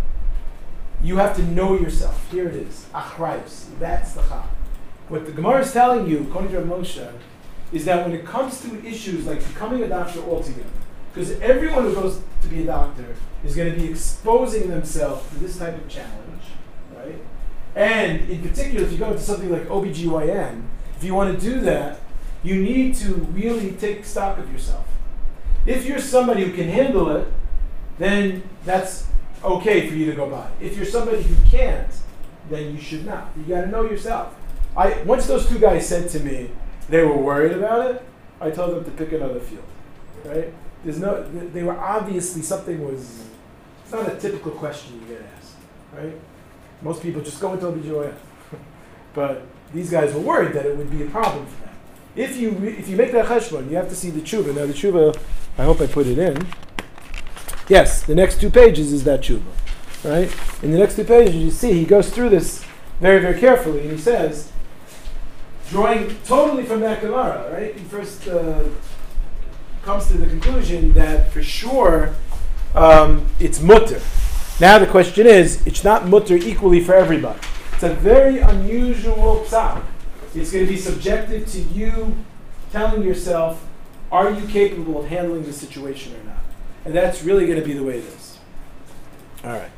You have to know yourself. Here it is. Achrayus. That's the chab. What the Gemara is telling you, according to Rav Moshe, is that when it comes to issues like becoming a doctor altogether, because everyone who goes to be a doctor is going to be exposing themselves to this type of challenge, right? And in particular, if you go into something like O B G Y N, if you want to do that, you need to really take stock of yourself. If you're somebody who can handle it, then that's okay for you to go by. If you're somebody who can't, then you should not. You got to know yourself. I once those two guys said to me they were worried about it, I told them to pick another field, right? There's no, they were obviously something was. It's not a typical question you get asked, right? Most people just go into O B G Y N, but these guys were worried that it would be a problem for them. If you re- if you make that cheshbon, you have to see the tshuva. Now the tshuva, I hope I put it in. Yes, the next two pages is that tshuva, right? In the next two pages, you see he goes through this very, very carefully, and he says, drawing totally from that Gemara, right? He first uh, comes to the conclusion that for sure um, it's mutter. Now the question is, it's not mutter equally for everybody. It's a very unusual psak. It's going to be subjective to you telling yourself, are you capable of handling the situation or not? And that's really going to be the way it is. All right.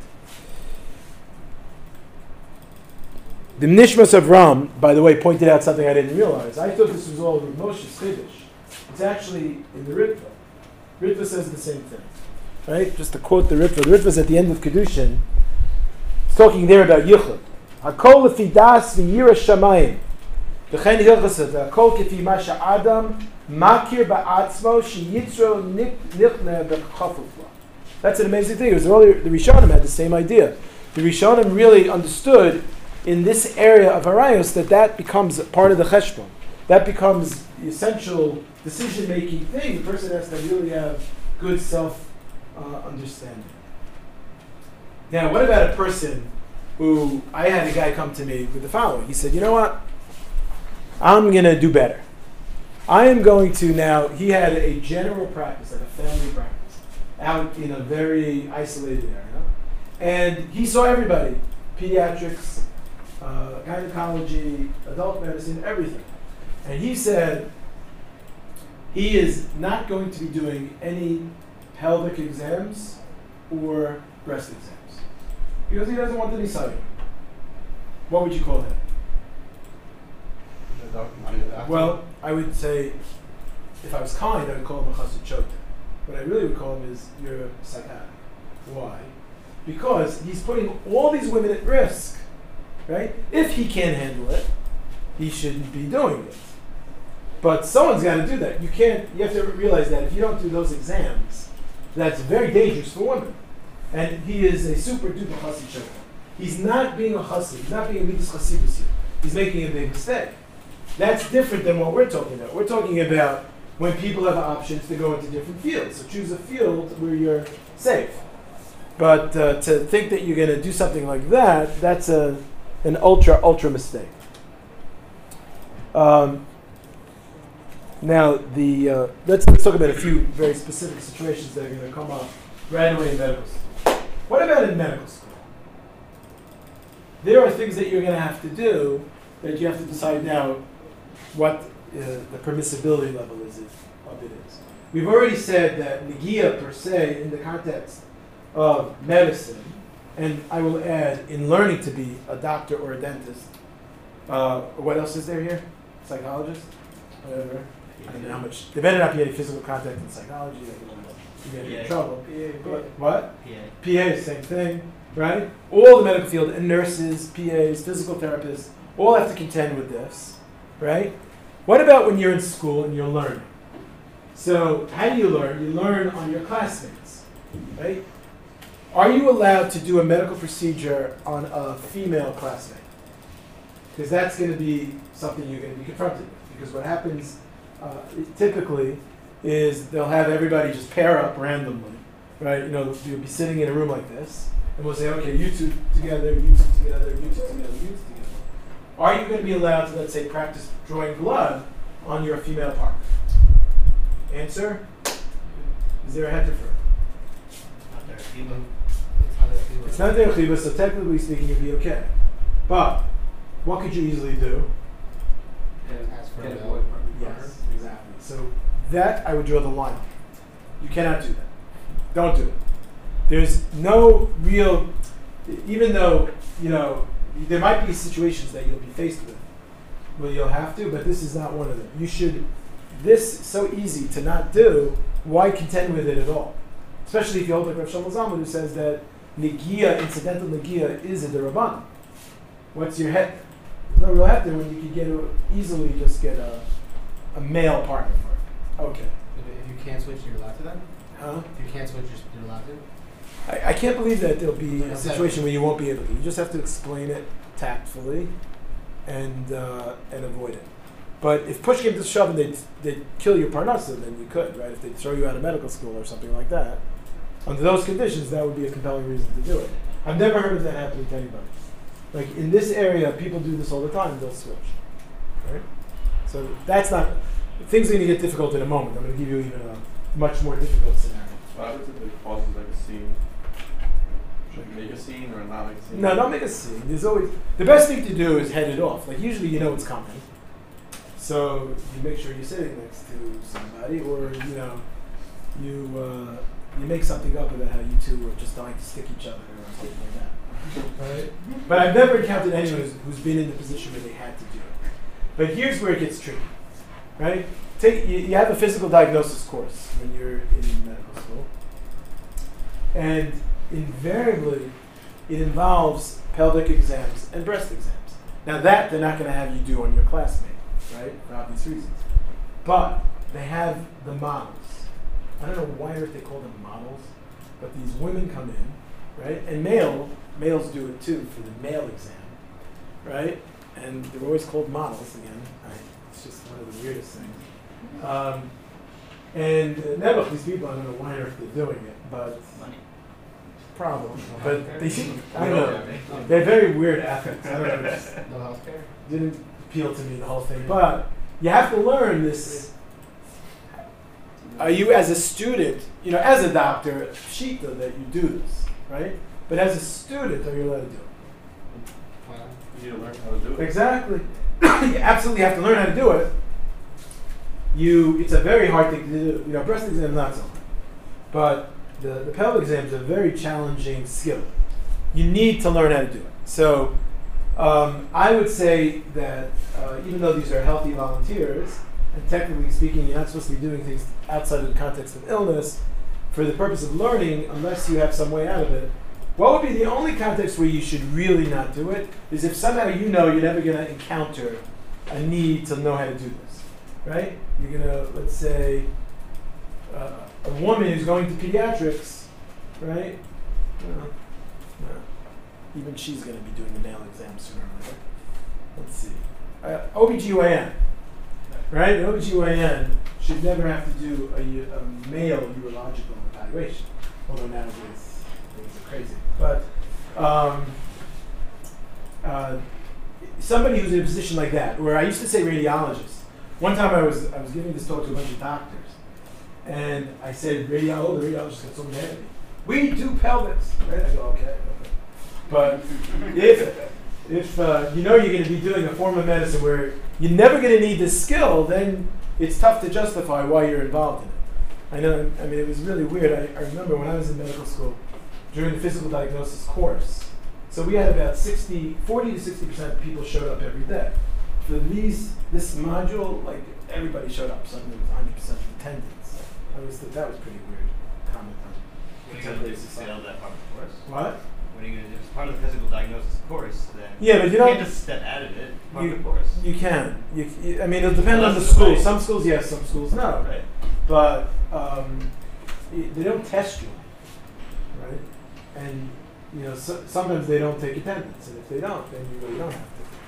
The Nishmas Avram, by the way, pointed out something I didn't realize. I thought this was all Rav Moshe's Chiddush. It's actually in the Ritva. Ritva says the same thing. Right? Just to quote the Ritva. The Ritva is at the end of Kedushin. It's talking there about Yichud. Hakol lefi das v'yira shamayim. V'chen hilchasat. Hakol kefi masha adam makir ba'atzmo sheyitzro nichne b'chafufla. That's an amazing thing. It was earlier, the Rishonim had the same idea. The Rishonim really understood in this area of Harayos that that becomes part of the cheshbon. That becomes the essential decision-making thing. The person has to really have good self-understanding. Uh, now, what about a person who, I had a guy come to me with the following. He said, you know what? I'm going to do better. I am going to now, he had a general practice, like a family practice, out in a very isolated area. And he saw everybody, pediatrics, uh, gynecology, adult medicine, everything. And he said he is not going to be doing any pelvic exams or breast exams. because he doesn't want the Nisayim. What would you call him? The doc- Well, I would say, if I was kind, I would call him a chassid shoter. What I really would call him is you're psychotic. Why? Because he's putting all these women at risk, right? If he can't handle it, he shouldn't be doing it. But someone's got to do that. You can't. You have to realize that if you don't do those exams, that's very dangerous for women. And he is a super duper chassid shoter. He's not being a chassid. He's not being a midas chassidus here. He's making a big mistake. That's different than what we're talking about. We're talking about when people have options to go into different fields. So choose a field where you're safe. But uh, to think that you're going to do something like that, that's a an ultra, ultra mistake. Um, now, the uh, let's, let's talk about a few very specific situations that are going to come up right away in medical school. What about in medical school? There are things that you're going to have to do that you have to decide now what uh, the permissibility level is of it is. We've already said that negia per se in the context of medicine, and I will add in learning to be a doctor or a dentist. Uh, what else is there here? Psychologist? Whatever. I don't know how much. There better not be any physical contact in psychology. You get in trouble. P A. But, what? P A. P A, same thing, right? All the medical field, and nurses, P As, physical therapists, all have to contend with this, right? What about when you're in school and you're learning? So how do you learn? You learn on your classmates, right? Are you allowed to do a medical procedure on a female classmate? Because that's going to be something you're going to be confronted with. Because what happens uh, typically is they'll have everybody just pair up randomly, right? You know, you'll be sitting in a room like this, and we'll say, okay, you two together, you two together, you two together, you two together. Are you going to be allowed to, let's say, practice drawing blood on your female partner? Answer? Is there a heter for it? Not their chiba. It's not their chiba. It's not their chiba, so technically speaking, you'd be okay. But what could you easily do? Ask for Get a a boy bill. partner. Yes, exactly. So that I would draw the line on. You cannot do that. Don't do it. There's no real, even though, you know, there might be situations that you'll be faced with where you'll have to, but this is not one of them. You should, this is so easy to not do, why contend with it at all? Especially if you hold like Rav Shlomo Zalman, who says that negia, incidental negia, is a derabbanan. What's your head? There's no real head there when you could get a, easily just get a, a male partner for it. Okay. If, if you can't switch, you're allowed to then? Huh? If you can't switch, you're, you're allowed to? I, I can't believe that there'll be a Okay. situation where you won't be able to. You just have to explain it tactfully and uh, and avoid it. But if push came to shove and they'd, they'd kill your parnassa, then you could, right? If they'd throw you out of medical school or something like that. Under those conditions, that would be a compelling reason to do it. I've never heard of that happening to anybody. Like in this area, people do this all the time. They'll switch, right? So that's not. Things are going to get difficult in a moment. I'm going to give you even a much more difficult scenario. What happens if it causes like a scene? Should you make a scene or not make a scene? No, don't make a scene. There's always the best thing to do is head it off. Like usually, you know it's coming, so you make sure you're sitting next to somebody, or you know, you uh, you make something up about how you two are just dying to stick each other or something like that. Right? But I've never encountered anyone who's, who's been in the position where they had to do it. But here's where it gets tricky, right? Take you, you have a physical diagnosis course when you're in medical school, and invariably it involves pelvic exams and breast exams. Now that they're not going to have you do on your classmate, right, for obvious reasons. But they have the models. I don't know why they call them models, but these women come in, right, and male males do it too for the male exam, right, and they're always called models again. Right? It's just one of the weirdest things. Um, and uh, never, these people, I don't know why on earth they're doing it, but Money. problem. But they seem, I don't know, they're very weird athletes. I don't know, it just No healthcare? didn't appeal to me, the whole thing. But you have to learn this. Are you as a student, you know, as a doctor, shita that you do this, right? But as a student, are you allowed to do it? Why not? You need to learn how to do it. Exactly. You absolutely have to learn how to do it. You, it's a very hard thing to do. You know, breast exam not so hard, but the, the pelvic exam is a very challenging skill. you need to learn how to do it. So um, I would say that uh, even though these are healthy volunteers, and technically speaking, you're not supposed to be doing things outside of the context of illness, for the purpose of learning, unless you have some way out of it, what would be the only context where you should really not do it is if somehow you know you're never going to encounter a need to know how to do this, right? You're going to, let's say, uh, a woman who's going to pediatrics, right? No, no. Even she's going to be doing the male exam sooner or later. Let's see. Uh, O B G Y N, right? An O B G Y N should never have to do a, a male urological evaluation, although nowadays things are crazy. But um, uh, somebody who's in a position like that, where I used to say radiologist. One time I was I was giving this talk to a bunch of doctors, and I said, radiologist, the radiologist got so mad at me. We do pelvics, right? I go, okay, okay. But if if uh, you know you're going to be doing a form of medicine where you're never going to need this skill, then it's tough to justify why you're involved in it. I know, I mean, it was really weird. I, I remember when I was in medical school, during the physical diagnosis course, so we had about sixty, forty to sixty percent of people showed up every day. For these, this module, like, everybody showed up. Suddenly it was one hundred percent attendance. I always thought that was pretty weird comment on What are you going to do to fail that part of the course? What? What are you going to do? If it's part of the physical diagnosis course, then Yeah, but you you don't- can't just step out of it. It's part You, of the course. you can. You, you, I mean, it'll depend on the Unless it's school. right. Some schools, yes. Some schools, no. Right. But um, y- they don't test you, right? And you know, so, sometimes they don't take attendance, and if they don't, then you really don't have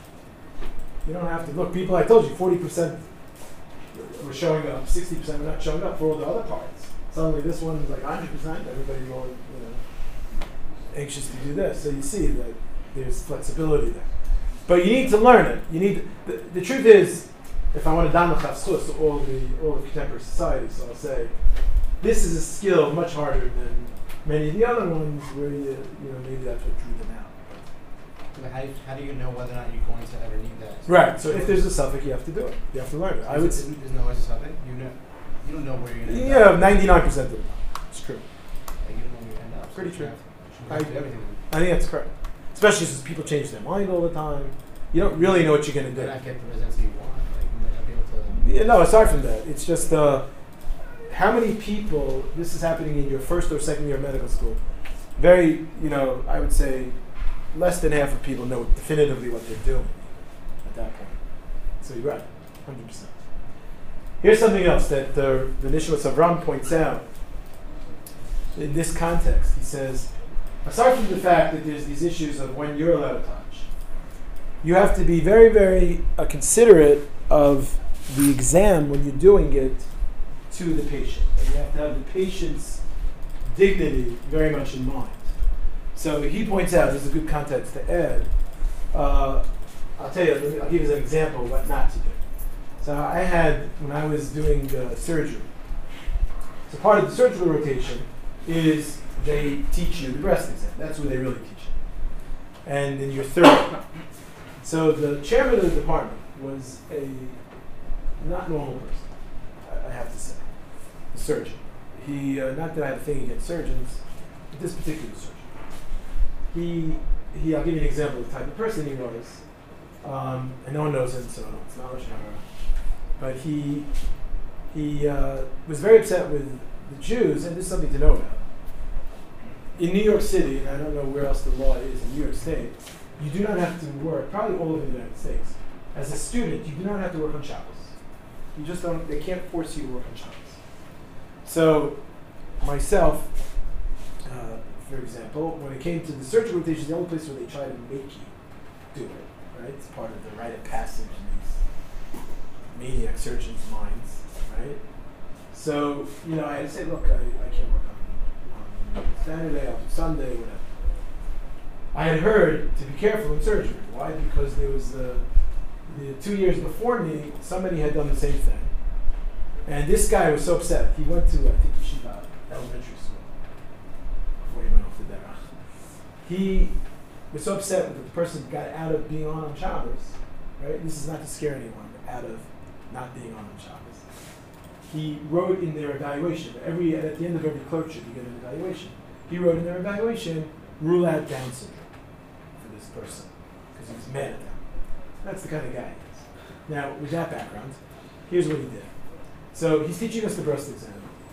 to. You don't have to. Look, people, I told you, forty percent were showing up, sixty percent were not showing up for all the other parts. Suddenly, this one's like one hundred percent. Everybody's all, you know, anxious to do this. So you see that there's flexibility there. But you need to learn it. You need the, the truth is, if I want to down chafschus to all the all of contemporary society, so I'll say, this is a skill much harder than many of the other ones where you you know maybe that's what drew them out. But how, how do you know whether or not you're going to ever need that? Right. So if there's a suffix, you have to do it. You have to learn it. I would. There's, s- there's no as a suffix. You know, you don't know where you're going to end Yeah, up. ninety-nine percent of the time, it's true. Like, you don't know where you end up. So Pretty you true. have to- you I- have to do everything. I think that's correct. Especially since people change their mind all the time. You don't really know what you're going You to might do. not get the results you want. Like, you might not be able to. Yeah, no, aside from that, it's just uh, how many people, this is happening in your first or second year of medical school, very, you know, I would say less than half of people know definitively what they're doing at that point. So you're right, one hundred percent. Here's something else that the, the Nishmas Avram points out in this context. He says, aside from the fact that there's these issues of when you're allowed to touch, you have to be very, very uh, considerate of the exam when you're doing it to the patient. And you have to have the patient's dignity very much in mind. So he points out, this is a good context to add, uh, I'll tell you, let me- I'll give you an example of what not to do. So I had, when I was doing uh, surgery, so part of the surgical rotation is they teach you the breast exam. That's where they really teach it. And in your third. So the chairman of the department was a not normal person, I, I have to say, a surgeon. He, uh, not that I have a thing against surgeons, but this particular surgeon. He, he, I'll give you an example of the type of person he was. Um, and no one knows him, so it's not much power. But he, he uh, was very upset with the Jews, and this is something to know about. In New York City, and I don't know where else the law is in New York State, you do not have to work, probably all over the United States. As a student, you do not have to work on Shabbos. You just don't, they can't force you to work on Shabbos. So, myself, uh, for example, when it came to the surgical rotation, the only place where they try to make you do it, right? It's part of the rite of passage in these maniac surgeons' minds, right? So, you know, I had to say, look, I, I can't work on, on Saturday, I'll do Sunday, whatever. I had heard to be careful in surgery. Why? Because there was the, the two years before me, somebody had done the same thing. And this guy was so upset. He went to, I think, Yeshiva Elementary School before he went off to Derech. He was so upset that the person got out of being on on Shabbos, right? This is not to scare anyone, but out of not being on on Shabbos. He wrote in their evaluation, every at the end of every clerkship, you get an evaluation. He wrote in their evaluation, rule out Down syndrome for this person because he's mad at them. That's the kind of guy he is. Now, with that background, here's what he did. So he's teaching us the breast exam.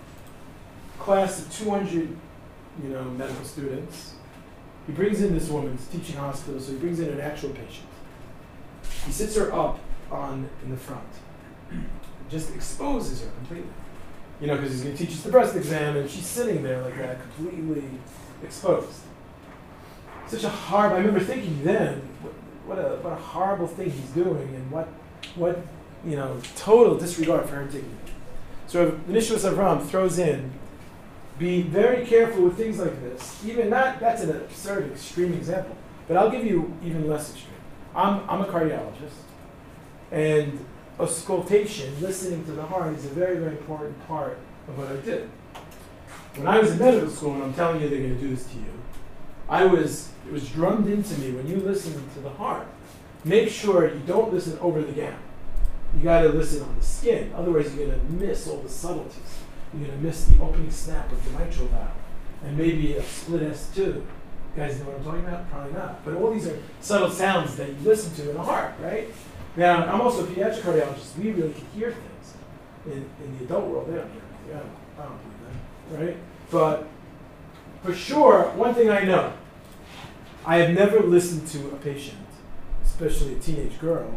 Class of two hundred, you know, medical students. He brings in this woman, he's teaching hospital, so he brings in an actual patient. He sits her up on in the front, just exposes her completely. You know, because he's going to teach us the breast exam, and she's sitting there like that, completely exposed. Such a horrible. I remember thinking then, what, what a what a horrible thing he's doing, and what what you know, total disregard for her dignity. So the Nishmas Avram throws in, be very careful with things like this. Even not, that's an absurd extreme example, but I'll give you even less extreme. I'm I'm a cardiologist, and auscultation, listening to the heart, is a very, very important part of what I did. When I was in medical school, and I'm telling you they're going to do this to you, I was, it was drummed into me, when you listen to the heart, make sure you don't listen over the gown. You got to listen on the skin, otherwise you're going to miss all the subtleties. You're going to miss the opening snap of the mitral valve, and maybe a split S two. You guys know what I'm talking about? Probably not. But all these are subtle sounds that you listen to in the heart, right? Now, I'm also a pediatric cardiologist. We really can hear things. In, in the adult world, they don't hear anything. I don't, I don't believe that, right? But for sure, one thing I know, I have never listened to a patient, especially a teenage girl,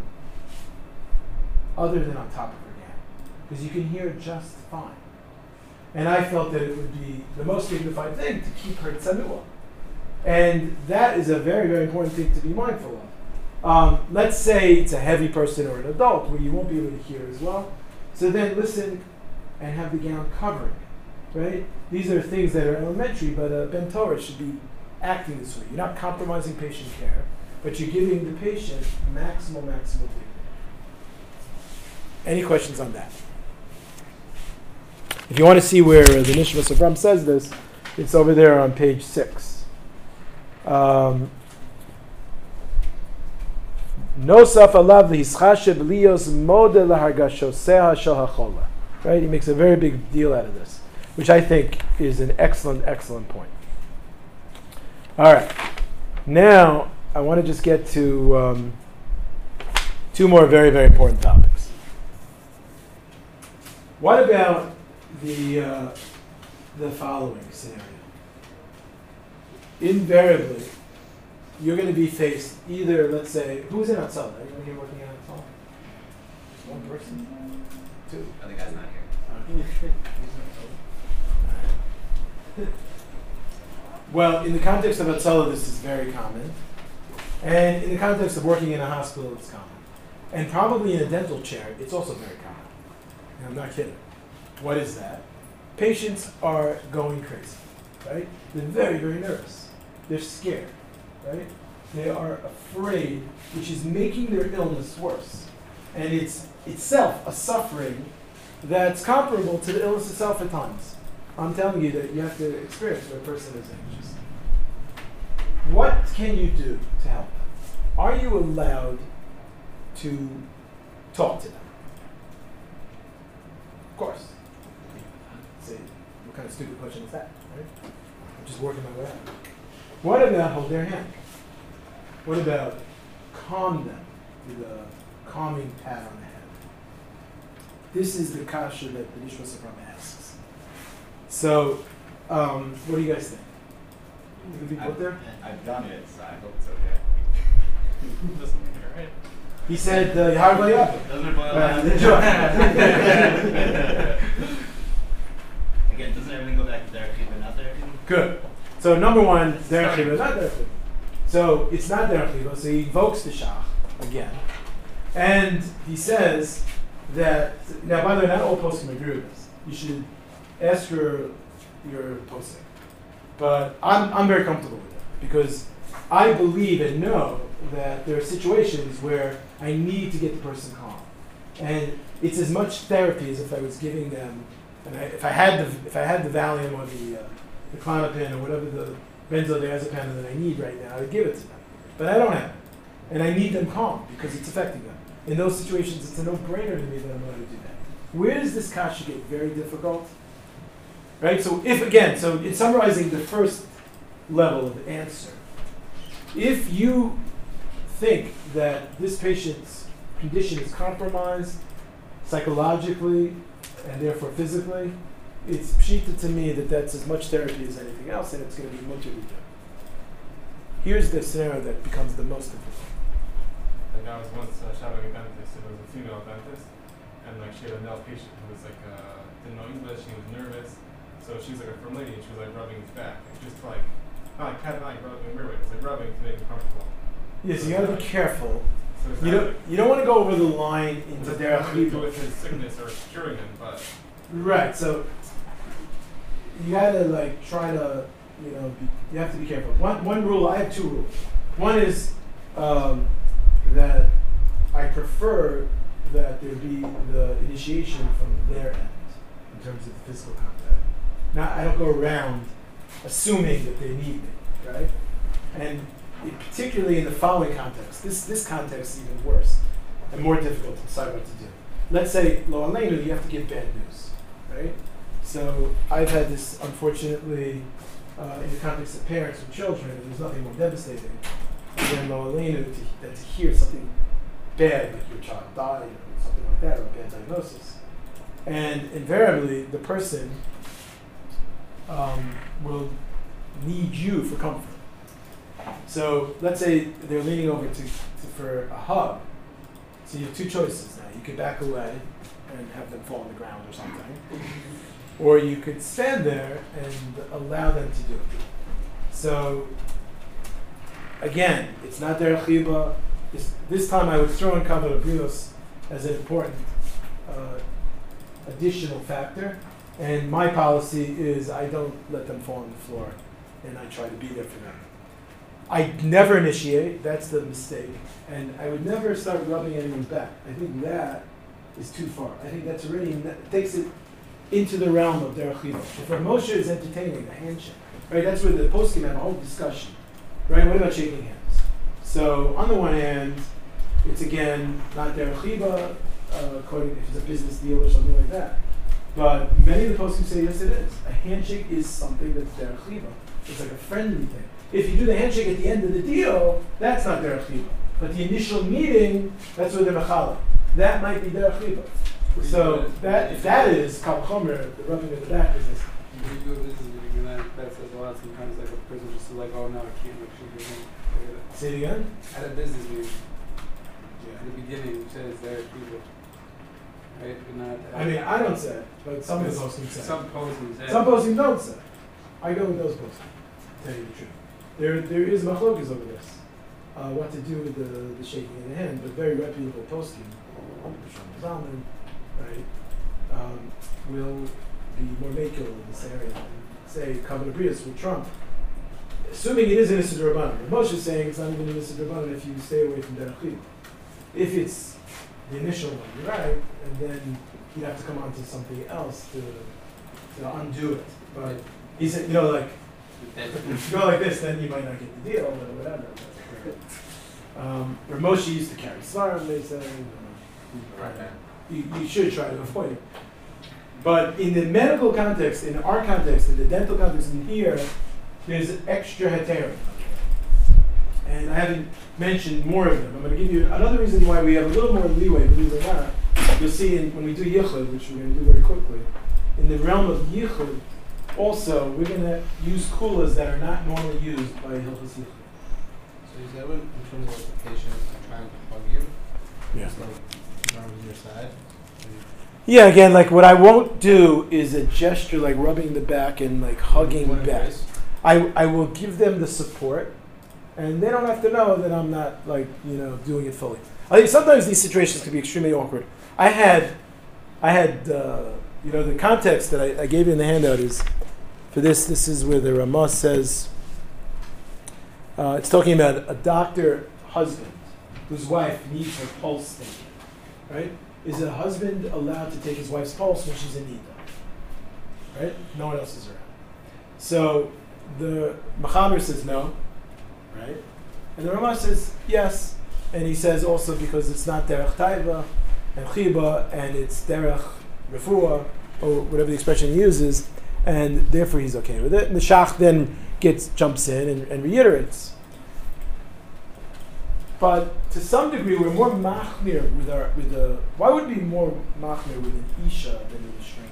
other than on top of her gown, because you can hear just fine. And I felt that it would be the most dignified thing to keep her tzanuah. And that is a very, very important thing to be mindful of. Um, let's say it's a heavy person or an adult where you won't be able to hear as well. So then listen and have the gown covering, right? These are things that are elementary, but a Ben Torah should be acting this way. You're not compromising patient care, but you're giving the patient maximal, maximal dignity. Any questions on that? If you want to see where the Nishmas Avram says this, it's over there on page six. Um, Nosaf alav v'hischashev lios model lahargashoseha shel hachola. Right? He makes a very big deal out of this, which I think is an excellent, excellent point. All right. Now, I want to just get to um, two more very, very important topics. What about the uh, the following scenario? Invariably, you're going to be faced either, let's say, who's in Hatzalah? Anyone here working in Hatzalah? Just one person? Two? Oh, the guy's not here. Well, in the context of Hatzalah, this is very common. And in the context of working in a hospital, it's common. And probably in a dental chair, it's also very common. And I'm not kidding. What is that? Patients are going crazy, right? They're very, very nervous. They're scared, right? They are afraid, which is making their illness worse. And it's itself a suffering that's comparable to the illness itself at times. I'm telling you that you have to experience when a person is anxious. What can you do to help them? Are you allowed to talk to them? Of course. Say, what kind of stupid question is that? Right? I'm just working my way out. What about hold their hand? What about calm them with a calming pat on the head? This is the kasha that the Nishmas Avram asks. So, um, what do you guys think? You can be put there? I've done it, so I hope it's okay. Doesn't mean you're right. He said, uh, Yahar Vayah. Doesn't it boil Uh, down? enjoy. Again, doesn't everything go back to Derek Kiva, not Derek Kiva? Good. So number one, Derech Chiva, not Derech Chiva. So it's not Derech Chiva, so he invokes the Shach again. And he says that, now by the way, not all poskim agree with this. You should ask your, your posting. But I'm, I'm very comfortable with it because I believe and know that there are situations where I need to get the person calm. And it's as much therapy as if I was giving them, and I, if I had the if I had the Valium or the uh, the Klonopin or whatever the benzodiazepam that I need right now, I would give it to them. But I don't have it, and I need them calm because it's affecting them. In those situations, it's a no-brainer to me that I'm going to do that. Where does this kasha get very difficult? Right. So if again, so in summarizing the first level of answer. If you think that this patient's condition is compromised psychologically and therefore physically, it's pshita to me that that's as much therapy as anything else, and it's going to be mutter to do. Here's the scenario that becomes the most difficult. Like I was once uh, shadowing a dentist, and it was a female dentist, and like she had a male patient who was like uh, didn't know English, he was nervous, so she was like a firm lady, and she was like rubbing his back, like, just like not like pat like rubbing, weird way, it was like rubbing to make him comfortable. Yes, you got to be careful. So it's You not don't like, you don't want to go over the line into it's their nothing to do with his sickness or curing him, but right. So you got to like try to you know be, you have to be careful. One one rule. I have two rules. One is um, that I prefer that there be the initiation from their end in terms of the physical contact. Now I don't go around assuming that they need me, right? And it, particularly in the following context, this this context is even worse and more difficult to decide what to do. Let's say, lo aleinu, you have to give bad news, right? So I've had this, unfortunately, uh, in the context of parents and children, and there's nothing more devastating than lo aleinu to, than to hear something bad, like your child died or something like that, or a bad diagnosis. And invariably, the person um, will need you for comfort. So let's say they're leaning over to, to for a hug. So you have two choices now. You could back away and have them fall on the ground or something. Or you could stand there and allow them to do it. So again, it's not their chiba. This time I would throw in kavod abrios as an important uh, additional factor. And my policy is I don't let them fall on the floor, and I try to be there for them. I never initiate, that's the mistake. And I would never start rubbing anyone's back. I think that is too far. I think that's already, it takes it into the realm of derech chiva. If Rav Moshe is entertaining a handshake, right, that's where the poskim have a whole discussion, right? What about shaking hands? So on the one hand, it's again not derech chiva, uh, according if it's a business deal or something like that. But many of the poskim say yes, it is. A handshake is something that's derech chiva. It's like a friendly thing. If you do the handshake at the end of the deal, that's not derech chiva. But the initial meeting, that's where they're mechala. That might be derech chiva. So that if that is kal chomer, the rubbing of the back business. When you do a business meeting, and that, that says a lot. Sometimes like a person just is like, oh no, I can't make sure you're Say it again. At a business meeting, yeah. At the beginning, you said it's derech chiva. Right? But not, uh, I mean, I don't say it, but some of the poskim say it. Some posting say Some poskim don't say it. I go with those poskim, to tell you the truth. There, there is machlokas over this. Uh, what to do with the, the shaking of the hand, but very reputable poskim, Zalman, right, um, will be more makil in this area and say kavod abrios will trump. Assuming it is innocent rabbanon. Moshe is saying it's not even innocent rabbanon if you stay away from derech chiva. If it's the initial one, you're right, and then you'd have to come on to something else to to undo it. But he said, you know, like, if you go like this, then you might not get the deal, or whatever. Um, or Moshe used to carry svarim, they say. You, you should try to avoid it. But in the medical context, in our context, in the dental context, in here, there's extra heterim. And I haven't mentioned more of them. I'm going to give you another reason why we have a little more leeway, believe it or not. You'll see in, when we do yichud, which we're going to do very quickly, in the realm of yichud, also, we're going to use kulas that are not normally used by hilchos yichud. So is that when, in terms of like the patient is trying to hug you? Yeah. It's like arms on your side? Yeah, again, like what I won't do is a gesture like rubbing the back and like hugging What back. embrace? I, I will give them the support, and they don't have to know that I'm not like, you know, doing it fully. I think sometimes these situations can be extremely awkward. I had, I had, uh, you know, the context that I, I gave you in the handout is, for this, this is where the Ramah says, uh, it's talking about a doctor husband whose wife needs her pulse taken, right? Is a husband allowed to take his wife's pulse when she's in need? Right? No one else is around. So the Machaber says no, right? And the Ramah says yes. And he says also because it's not derech taiva and chiba, and it's derech refuah, or whatever the expression he uses, and therefore he's okay with it. And the Shach then gets jumps in and, and reiterates. But to some degree, we're more machmir with our with a. Why would we be more machmir with an isha than with a stranger?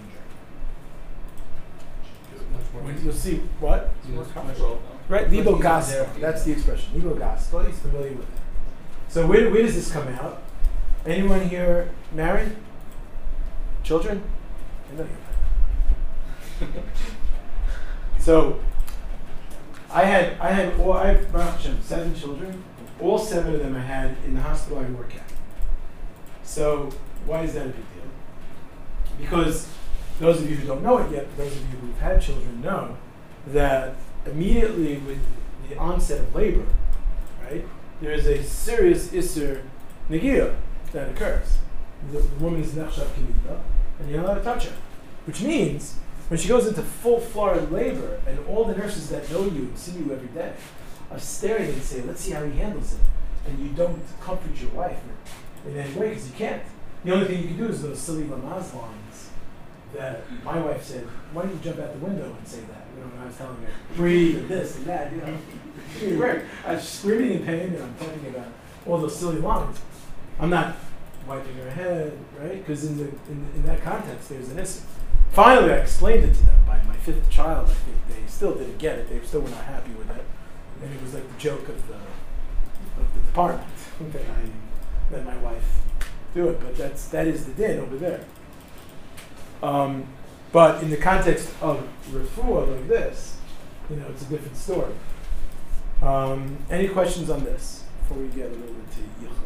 When you'll see what It's more comfortable. right But libo he's gas. there. That's the expression. Libo gas. He's familiar with it. So where where does this come out? Anyone here married? Children? I know you're married. So I had I had all I have Baruch Hashem, seven children. All seven of them I had in the hospital I work at. So why is that a big deal? Because those of you who don't know it yet, those of you who've had children know that immediately with the onset of labor, right, there is a serious isser negia that occurs. The, the woman is nechshav kinida, and you're not allowed to touch her. Which means when she goes into full florid labor, and all the nurses that know you and see you every day are staring and say, let's see how he handles it. And you don't comfort your wife in any way because you can't. The only thing you can do is those silly Lamaz lines that my wife said, why don't you jump out the window and say that? You know, when I was telling her, breathe and this and that, you know. It's great. I was screaming in pain and I'm talking about all those silly lines. I'm not wiping her head, right? Because in, the, in, in that context, there's an issue. Finally, I explained it to them. By my fifth child, I think they still didn't get it. They still were not happy with it. And it was like the joke of the of the department that I let my wife do it. But that's that is the din over there. Um, but in the context of refuah like this, you know, it's a different story. Um, any questions on this before we get a little into yichud?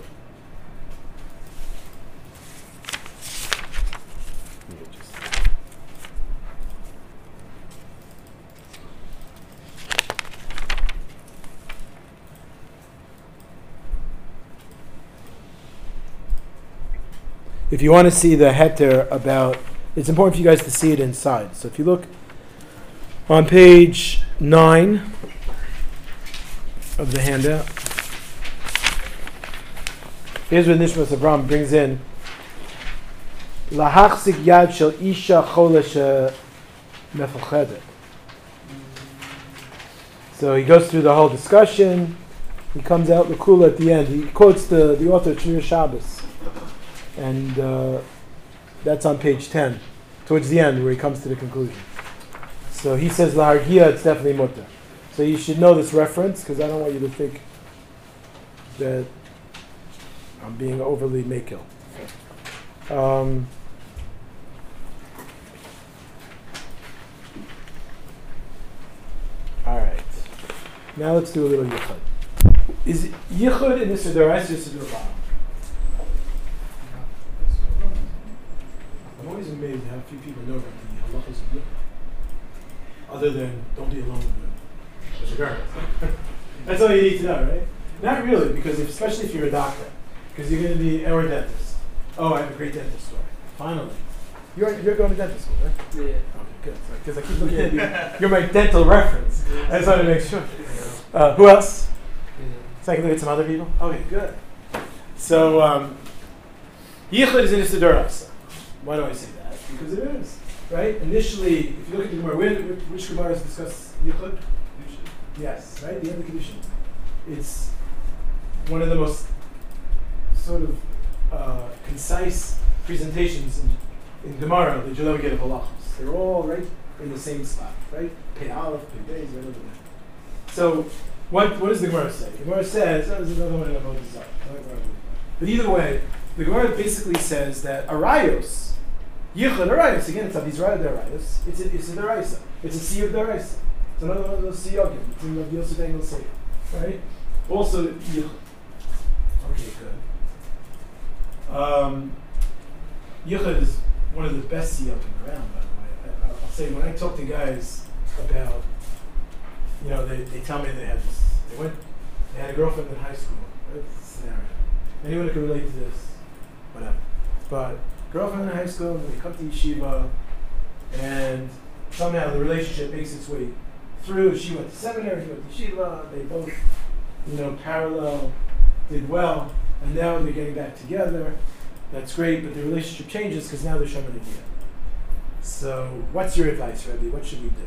If you want to see the heter about, it's important for you guys to see it inside. So if you look on page nine of the handout, here's what Nishmas Avraham brings in. Lahachzik yad shel isha cholesh mefalchedet. So he goes through the whole discussion. He comes out Lakula at the end. He quotes the, the author of Shmir Shabbos. And uh, that's on page ten, towards the end where he comes to the conclusion. So he says, Lahargia, it's definitely mutter. So you should know this reference, because I don't want you to think that I'm being overly makil. Um, all right. Now let's do a little yichud. Is yichud in this or the rest or the bottom? I'm always amazed how few people know about the halachas of yichud. Other than don't be alone with a girl. That's all you need to know, right? Not really, because if, especially if you're a doctor, because you're going to be or a dentist. Oh, I have a great dentist story. Finally, you're you're going to dental school, right? Yeah. Okay, good. Because I keep looking at you. You're my dental reference. I just wanted to make sure. Uh, who else? So I can look at some other people. Okay, good. So um, yichud is in the Siddur. Why do I say that? Because it is, right? Initially, if you look at the Gemara, which, which Gemara discuss yichud? Yes, right? The end of the Kedushin. It's one of the most sort of uh, concise presentations in, in Gemara that you'll ever get of halachos. They're all right in the same spot, right? Pei Aleph, Pei Beis, right over there. So, what what does the Gemara say? The Gemara says, oh, there's another one about this. But either way, the Gemara basically says that arayos, yichud arayos, again, it's a Yisrael arayos, it's a, it's a deraisa. It's a sea of deraisa. It's another one of those siyogim. It's in the Yosef Engel Sefer, right? Also, yichud. Okay, good. Um, yichud is one of the best siyogim around, by the way. I, I'll say, when I talk to guys about, you know, they, they tell me they had this, they went, they had a girlfriend in high school, right? Scenario. Anyone who can relate to this, whatever. But girlfriend in high school, they come to yeshiva, and somehow the relationship makes its way through. She went to seminary, he went to yeshiva, they both, you know, parallel, did well, and now they're getting back together. That's great, but the relationship changes because now they're Shomer Negiah. So, what's your advice, Rebbe? What should we do?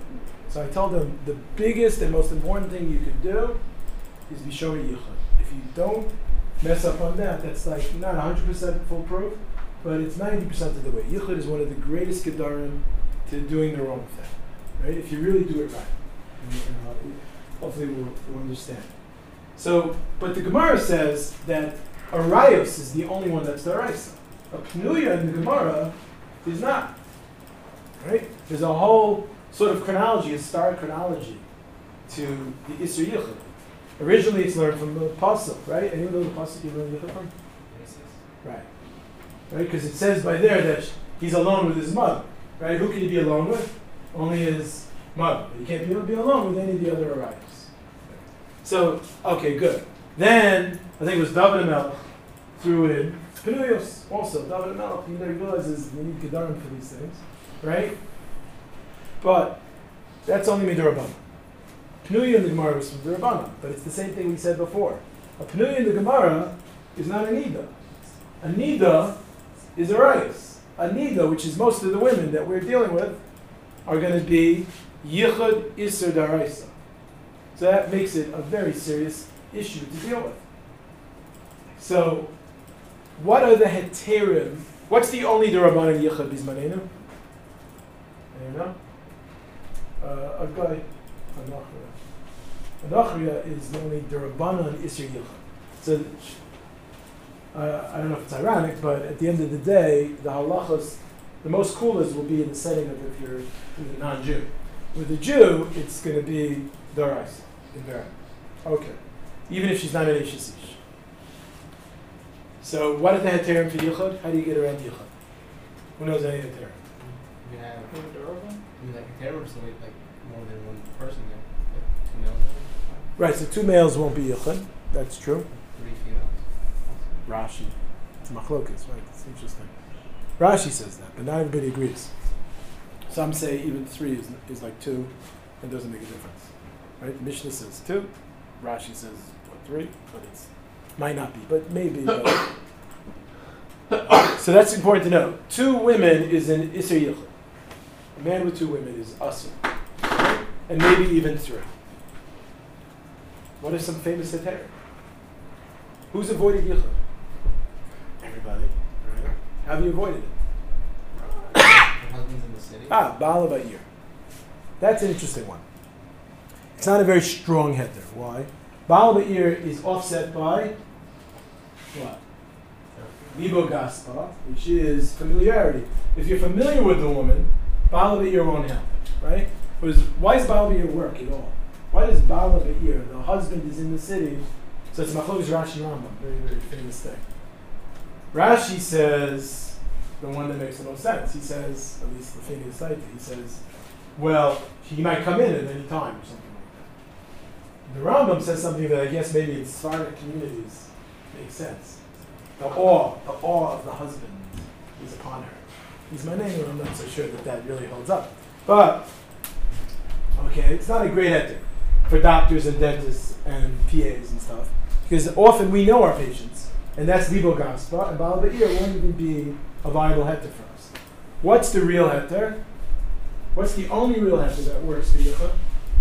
So I told them the biggest and most important thing you could do is be showing yichud. If you don't mess up on that, that's like not one hundred percent foolproof, but it's ninety percent of the way. Yichud is one of the greatest gedarim to doing the wrong thing, right? If you really do it right. And, uh, hopefully we'll, we'll understand. So, but the Gemara says that a rayos is the only one that's daraisa. A pnuya in the Gemara is not. Right? There's a whole sort of chronology, a star chronology to the Isser Yichud. Originally it's learned from the Pasuk, right? Anyone know the Pasuk you learned Yichud from? Right. Right? Because it says by there that he's alone with his mother. Right? Who can he be alone with? Only his mother. He can't be, be alone with any of the other Arayos. So, okay, good. Then, I think it was David Melech threw in Penuyos also. David Melech, he realizes we need Gedarim for these things. Right? But that's only Midrabanan. Pnuya in the Gemara is from Durabanan, but it's the same thing we said before. A Pnuya in the Gemara is not a Nida. A Nida is a Rayas. A Nida, which is most of the women that we're dealing with, are going to be Yichud Isser Daraisa. So that makes it a very serious issue to deal with. So, what are the Heterim? What's the only Durabanan Yichud Bizmanenu? You know? Uh, a guy, Anachria. Anachria is the only Durabanan Isser Yichud. So, uh, I don't know if it's ironic, but at the end of the day, the halachas, the most coolest will be in the setting of if you're with a non-Jew. With a Jew, it's going to be Daraisa. Okay. Even if she's not an Ishish. So, what are the Heterim for Yichud? How do you get around Yichud? Who knows any Heterim? You can have, Who Durban? I mean, like a terror, so like like more than one person there. Like two males, Right, so two males won't be Yichud. That's true. three females. Rashi. It's machlokas, right? It's interesting. Rashi says that, but not everybody agrees. Some say even three is, is like two, and doesn't make a difference. Right? Mishnah says two. Rashi says what, three, but it's might not be, but maybe. But. So that's important to know. Two women is an Isser Yichud. A man with two women is Asur. And maybe even three. What are some famous Heterim? Who's avoided Yichud? Everybody. Right? How have you avoided it? Her husband's in the city. Ah, Baal Ba'ir. That's an interesting one. It's not a very strong heter. Why? Baal Ba'ir is offset by what? Libo Gaspa, which is familiarity. If you're familiar with the woman, Baal Ba'ir won't help, right? Whereas, why does Baal Ba'ir work at all? Why does Baal Ba'ir, the husband is in the city, so it's Machlokes Rashi Rambam, very, very famous thing. Rashi says, the one that makes the most sense, he says, at least the famous site, he says, well, he might come in at any time or something like that. The Rambam says something that I guess maybe in Sephardic communities makes sense. The awe, the awe of the husband is upon her. He's my name, and I'm not so sure that that really holds up. But, okay, it's not a great ethic for doctors and dentists and P As and stuff, because often we know our patients, and that's Libo Gaspa, and Baal Ba'ir won't even be a viable heter for us. What's the real heter? What's the only real heter that works for Yichud?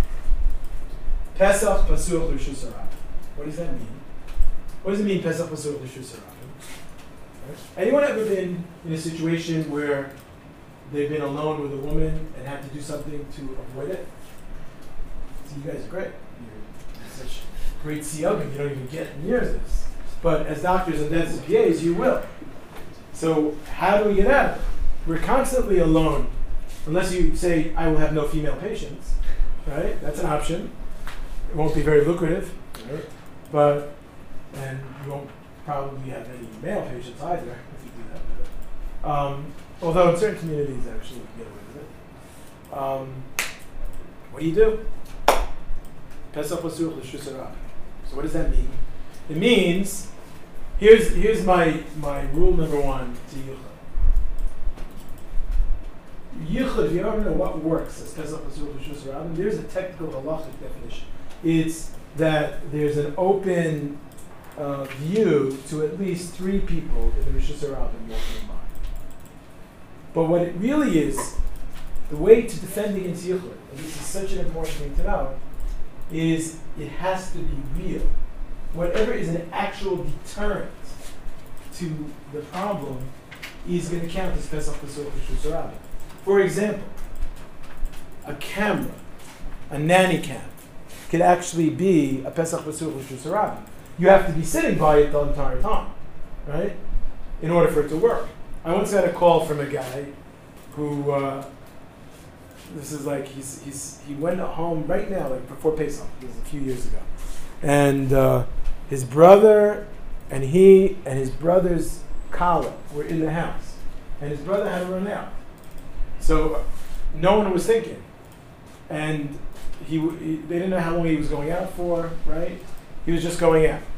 Pesach Pasuch L'Rishus Harabim. What does that mean? What does it mean, Pesach Pasuch L'Rishus Harabim? Anyone ever been in a situation where they've been alone with a woman and had to do something to avoid it? So you guys are great. You're such great siyogim, you don't even get near this. But as doctors and dentists and P As, you will. So how do we get out of it? We're constantly alone, unless you say, I will have no female patients, right? That's an option. It won't be very lucrative, right? But, and you won't probably have any male patients either if you do that. But, um, although in certain communities, actually, you can get away with it. Um, what do you do? Pesach Pasuch L'Rishus Harabim. So what does that mean? It means, here's here's my, my rule number one to Yichud. Yichud, if you ever know what works as Pesach Pasuch L'Rishus Harabim, there's a technical halachic definition. It's that there's an open uh, view to at least three people in the Rishus Harabim walking by. But what it really is, the way to defend against yichud, and this is such an important thing to know, is it has to be real. Whatever is an actual deterrent to the problem is going to count as Pesach Pesach Rishus Harabah. For example, a camera, a nanny cam, could actually be a Pesach Pesach Rishus Harabah. You have to be sitting by it the entire time, right? In order for it to work. I once got a call from a guy who, uh, this is like, he's, he's, he went home right now, like before Pesach, this was a few years ago. And uh, his brother and he and his brother's Kala were in the house. And his brother had to run out. So uh, no one was thinking. And he, he they didn't know how long he was going out for, right? He was just going out.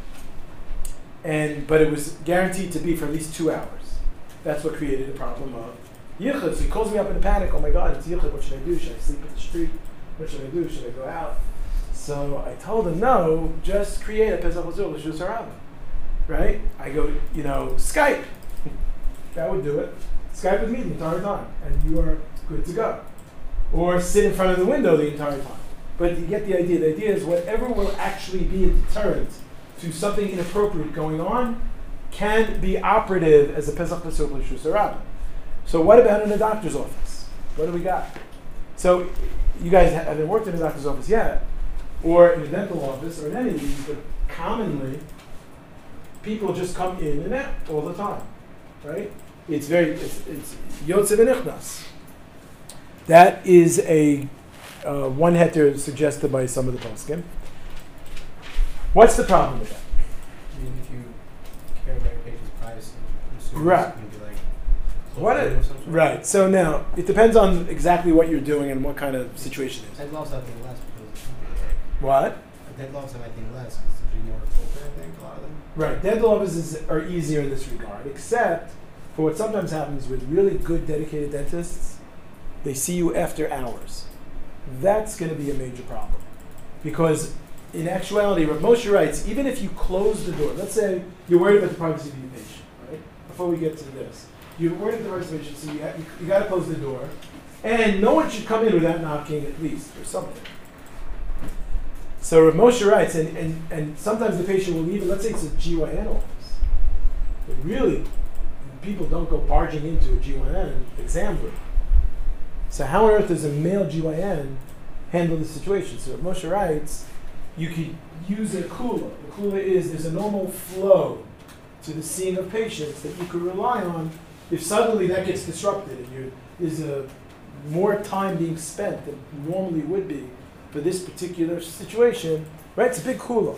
And but it was guaranteed to be for at least two hours. That's what created the problem of yichud. So he calls me up in a panic. Oh my God, it's yichud. What should I do? Should I sleep in the street? What should I do? Should I go out? So I told him, no, just create a Pesach Chazur L'Shus Harabah. Right? I go, you know, Skype. That would do it. Skype with me the entire time, and you are good to go. Or sit in front of the window the entire time. But you get the idea. The idea is whatever will actually be a deterrent to something inappropriate going on can be operative as a Pesach Pesach L'Shus Harabah. So what about in a doctor's office? What do we got? So you guys haven't worked in a doctor's office yet, or in a dental office, or in any of these, but commonly people just come in and out all the time, right? It's very, it's, it's Yotze v'Nichnas. That is a uh, one heter suggested by some of the poskim. What's the problem with that? I mean, if you care about your patient's privacy, I'm assuming Right. it's going to be like What close it, or something. right. So now it depends on exactly what you're doing and what kind of situation it is. Deadlocks I think less because What? deadlocks I think less because it's usually more open. I think a lot of them. Right. Dental offices are easier in this regard, except for what sometimes happens with really good dedicated dentists. They see you after hours. That's going to be a major problem. Because in actuality, Rav Moshe writes, even if you close the door, let's say you're worried about the privacy of your patient, right? Before we get to this. You're worried about the privacy of your patient, so you, have, you, you got to close the door. And no one should come in without knocking at least, or something. So Rav Moshe writes, and, and, and sometimes the patient will leave, let's say it's a G Y N office. But really, people don't go barging into a G Y N exam room. So how on earth does a male G Y N handle the situation? So Rav Moshe writes, you could use a kula. The kula is there's a normal flow to the seeing of patients that you could rely on. If suddenly that gets disrupted and you're, there's a more time being spent than normally would be for this particular situation, right? It's a big kula.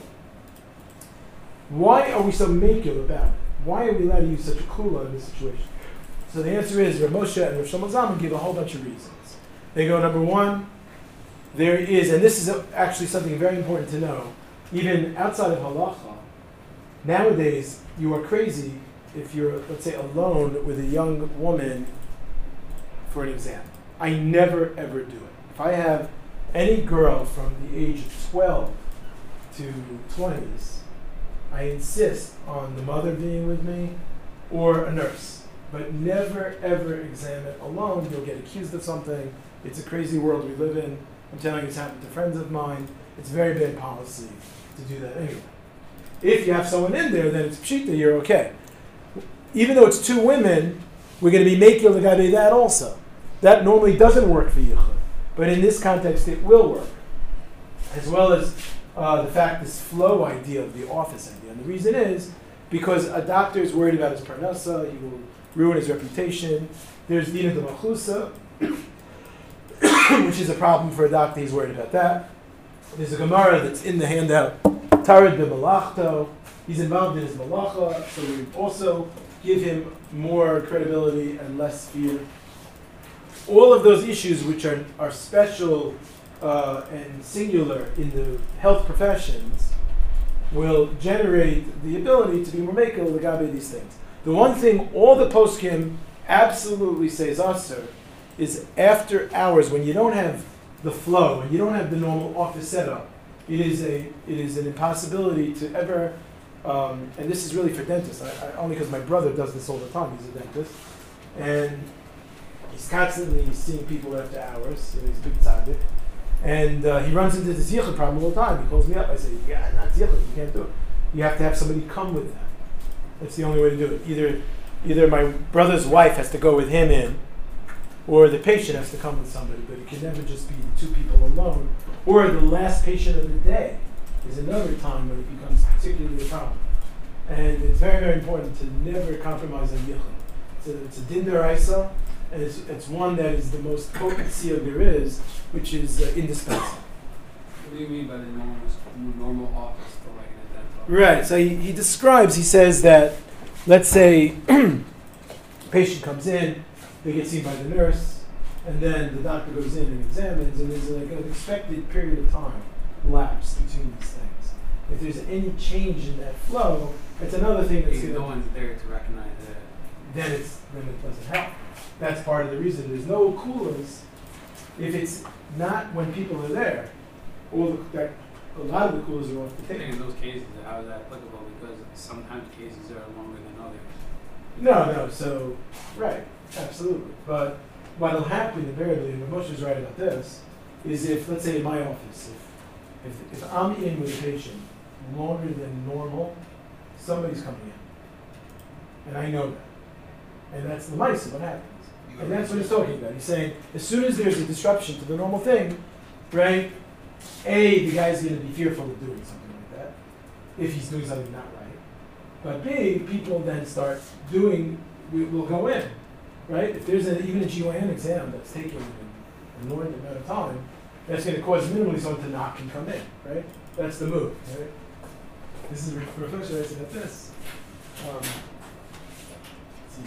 Why are we so makil about it? Why are we allowed to use such a kula in this situation? So the answer is Rav Moshe and Rav Shlomo Zalman give a whole bunch of reasons. They go, number one, there is, and this is a, actually something very important to know, even outside of halacha, nowadays you are crazy if you're, let's say, alone with a young woman for an exam. I never ever do it. If I have any girl from the age of twelve to twenties, I insist on the mother being with me or a nurse. But never ever examine alone. You'll get accused of something. It's a crazy world we live in. I'm telling you, it's happened to friends of mine. It's very bad policy to do that anyway. If you have someone in there, then it's pshita, you're okay. Even though it's two women, we're going to be making the guy do that also. That normally doesn't work for yichud. But in this context, it will work. As well as uh, the fact, this flow idea of the office idea. And the reason is because a doctor is worried about his parnasa, he will ruin his reputation. There's dina de machusa, which is a problem for a doctor. He's worried about that. There's a Gemara that's in the handout, Tarid de Malachto. He's involved in his malacha, so we also give him more credibility and less fear. All of those issues, which are, are special uh, and singular in the health professions, will generate the ability to be more makel legabe these things. The one thing all the poskim absolutely says aser is after hours, when you don't have the flow, when you don't have the normal office setup, it is a it is an impossibility to ever, um, and this is really for dentists, I, I, only because my brother does this all the time, he's a dentist, and he's constantly seeing people after hours. You know, he's a big tzaddik. And uh, he runs into this yichud problem all the time. He calls me up. I say, yeah, not yichud. You can't do it. You have to have somebody come with them. That's the only way to do it. Either, either my brother's wife has to go with him in, or the patient has to come with somebody. But it can never just be the two people alone. Or the last patient of the day is another time when it becomes particularly a problem. And it's very, very important to never compromise on yichud. It's a, it's a din d'oraisa, and it's, it's one that is the most potent seal there is, which is uh, indispensable. What do you mean by the normal, normal office for like an dental? Right, so he, he describes, he says that, let's say, patient comes in, they get seen by the nurse, and then the doctor goes in and examines, and there's like an expected period of time lapse between these things. If there's any change in that flow, it's another thing that's Because going no one's there to recognize it. then it's then it doesn't help. That's part of the reason. There's no coolers if it's not when people are there. All the, that, a lot of the coolers are off the I think table. in those cases, how is that applicable? Because sometimes cases are longer than others. No, no. So right, absolutely. But what'll happen invariably, and Moshe is right about this, is if let's say in my office, if if, if I'm in with a patient longer than normal, somebody's coming in, and I know that. And that's the mice of what happens. And that's what he's talking about. He's saying, as soon as there's a disruption to the normal thing, right, A, the guy's going to be fearful of doing something like that, if he's doing something not right. But B, people then start doing, we will go in, right? If there's a, even a G Y N exam that's taking an inordinate amount of time, that's going to cause minimally someone to knock and come in, right? That's the move, right? This is a reflection I said at this. Um, see you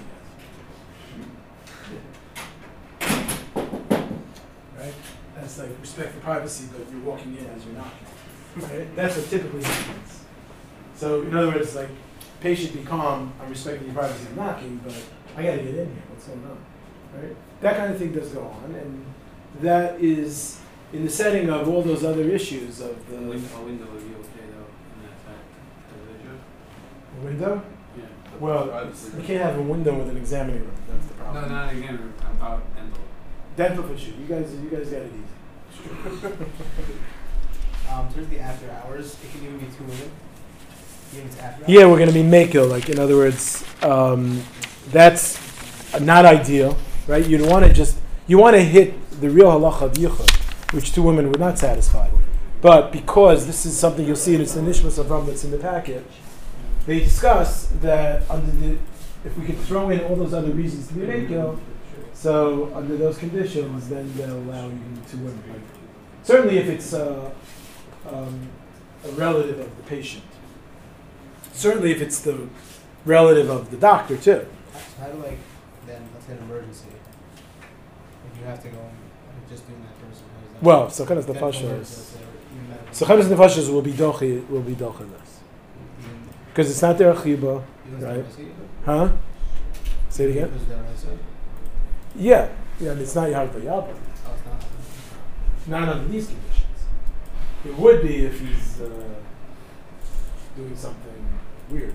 guys. Right? That's like respect for privacy, but you're walking in as you're knocking. Right? That's what typically happens. So in other words, like, patient be calm, I'm respecting your privacy, I'm knocking, but I gotta get in here, what's going on? Right? That kind of thing does go on, and that is in the setting of all those other issues of the A window, a window would be okay though, in that type of issue. window. Yeah. Well, Privacy. you can't have a window with an examining room. That's the No, problem. not again, I'm about dental. Dental for sure. You guys, you guys got it easy. Um, towards the after hours, it can even be two women. Even if it's after hours. Yeah, we're going to be makil. Like, in other words, um, that's not ideal, right? You want to just, you want to hit the real halacha of yichud, which two women would not satisfy. But because this is something you'll see, and it's the nishmas of Ram that's in the packet, they discuss that under the, if we could throw in all those other reasons to be makil, so under those conditions, then they'll allow you two women. Like, certainly if it's uh, um, a relative of the patient. Certainly if it's the relative of the doctor too. How do like then let's say an emergency? If you have to go and just doing that person. how is that- Well, Sachanas Dental Nefashos. emergency, let's say, or even medical- Sachanas Nefashos will be dochi, will be dochi this. even- Because it's not their chiba, even right? emergency? huh? Say it again? Because they're emergency? Yeah, yeah, and it's not Yahweh Yabba. Oh, it's not. Not under these conditions. It would be if he's uh, doing something weird.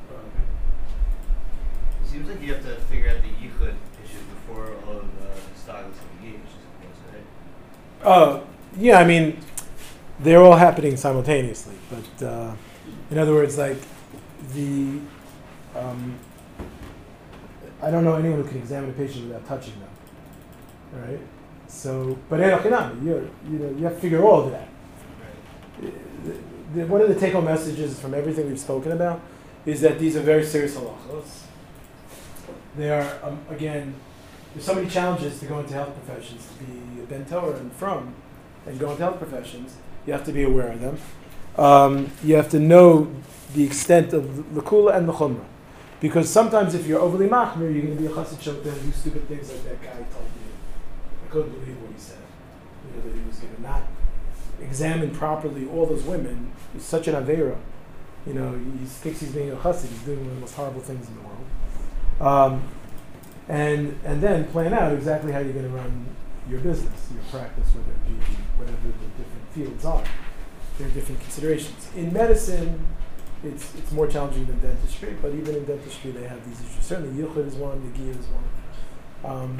It seems like you have to figure out the yichud issue before all of the styles engage, I suppose, right? Uh, yeah, I mean, they're all happening simultaneously. But uh, in other words, like the, um, I don't know anyone who can examine a patient without touching them. All right. So, but enochinami, you you know you have to figure all of that. Right. The, the, one of the take-home messages from everything we've spoken about is that these are very serious halachos. They are, um, again, there's so many challenges to go into health professions, to be a ben Torah and from, and go into health professions. You have to be aware of them. Um, you have to know the extent of the kula and the chumrah. Because sometimes if you're overly machmir, you're going to be a chassid shota and do stupid things like that guy told me. I couldn't believe what he said. You know, that he was going to not examine properly all those women. He's such an avera. You know, he thinks he's being a chassid. He's doing one of the most horrible things in the world. Um, and and then plan out exactly how you're going to run your business, your practice, whether it be whatever the different fields are. There are different considerations. In medicine, it's it's more challenging than dentistry, but even in dentistry they have these issues. Certainly Yichud is one, Nagiyah is one. Um,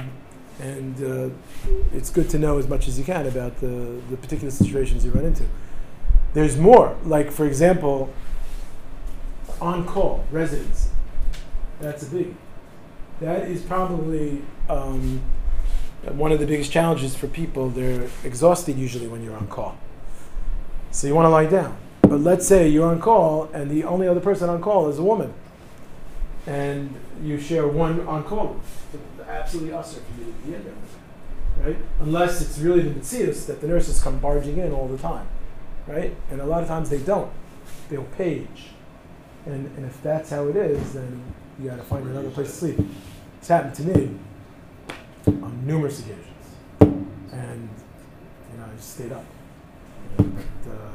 And uh, it's good to know as much as you can about the, the particular situations you run into. There's more, like for example, on-call residence. That's a big. That is probably um, one of the biggest challenges for people. They're exhausted usually when you're on call. So you want to lie down. But let's say you're on call and the only other person on call is a woman. And you share one on call. It's absolutely usher for you to be in there. Right? Unless it's really the Metzius that the nurses come barging in all the time. Right? And a lot of times they don't. They'll page. And, and if that's how it is, then you got to find another place to sleep. It's happened to me on numerous occasions. And, you know, I just stayed up. But, uh,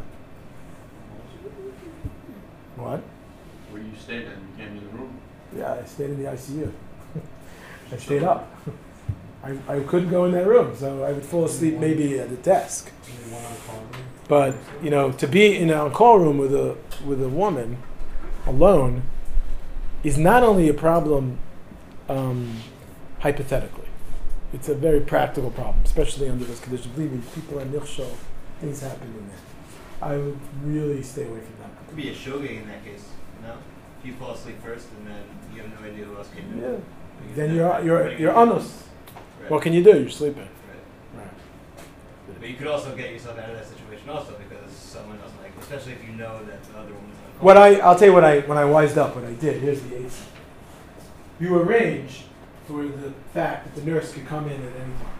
what? Where you stayed and you came in the room? Yeah, I stayed in the I C U. I stayed up. I, I couldn't go in that room, so I would fall asleep maybe at the desk. But, you know, to be in an on-call room with a with a woman alone is not only a problem um, hypothetically. It's a very practical problem, especially under those conditions. Believe me, people are nichshol, things happen in there. I would really stay away from that. It could be a shogeg in that case, you know? If you fall asleep first and then you have no idea who else came in. Yeah. You Then know, you're what you're are you you're gonna do? honest. Right. What can you do? You're sleeping. Right. Right. But you could also get yourself out of that situation also because someone else like, especially if you know that the other woman's on call. What I I'll tell you what I when I wised up, what I did. Here's the ace. You arrange for the fact that the nurse could come in at any time.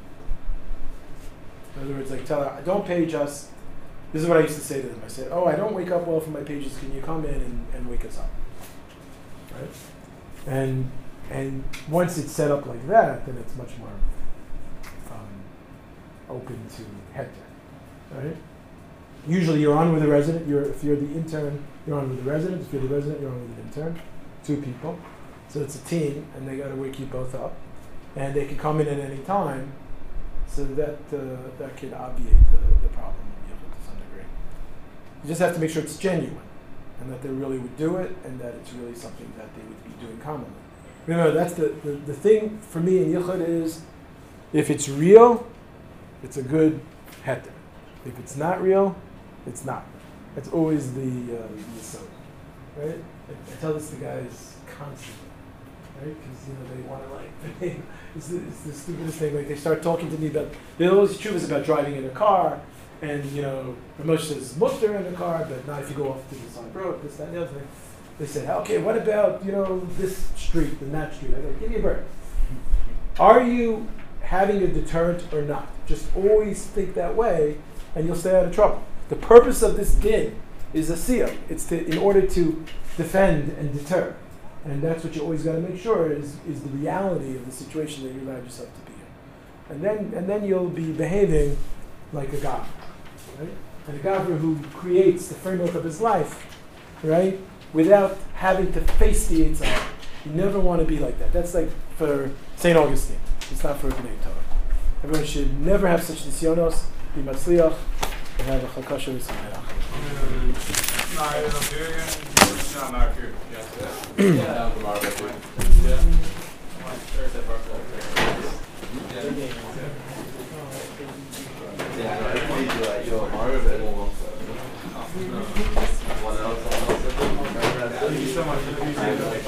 In other words, like tell her, don't page us. This is what I used to say to them. I said, oh, I don't wake up well from my pages. Can you come in and, and wake us up? Right? And and once it's set up like that, then it's much more um, open to heter. Right? Usually you're on with a resident. You're if you're the intern, you're on with the resident. If you're the resident, you're on with the intern. Two people. So it's a team, and they got to wake you both up, and they can come in at any time, so that uh, that can obviate the, the problem to some degree. You just have to make sure it's genuine, and that they really would do it, and that it's really something that they would be doing commonly. Remember, that's the, the, the thing for me in Yichud is, if it's real, it's a good heter. If it's not real, it's not. That's always the uh, the song, right? I, I tell this to guys constantly. Right? Because you know they want to like it's, the, it's the stupidest thing. Like they start talking to me about they always choose about driving in a car, and you know Ramosh says mutter in a car, but not if you go off to the side road. This, that, and the other thing. They said, okay, what about you know this street and that street? I go, give me a break. Are you having a deterrent or not? Just always think that way, and you'll stay out of trouble. The purpose of this din is a siyah. It's to, in order to defend and deter. And that's what you always got to make sure is, is the reality of the situation that you allowed yourself to be in. And then and then you'll be behaving like a gavra, right? And a gavra who creates the framework of his life, right? Without having to face the Yitzhak. You never want to be like that. That's like for Saint Augustine. It's not for Bnei Torah. Everyone should never have such nisyonos, be matzliach, and have a chakasha with No, I don't do it again. No, I'm not here. Yes, yeah. Yeah, that was tomorrow. That's it. Yeah. One Thursday, Thursday. Yeah. Yeah, I think you like your Mario, but almost. One else, one else. Thank you so much.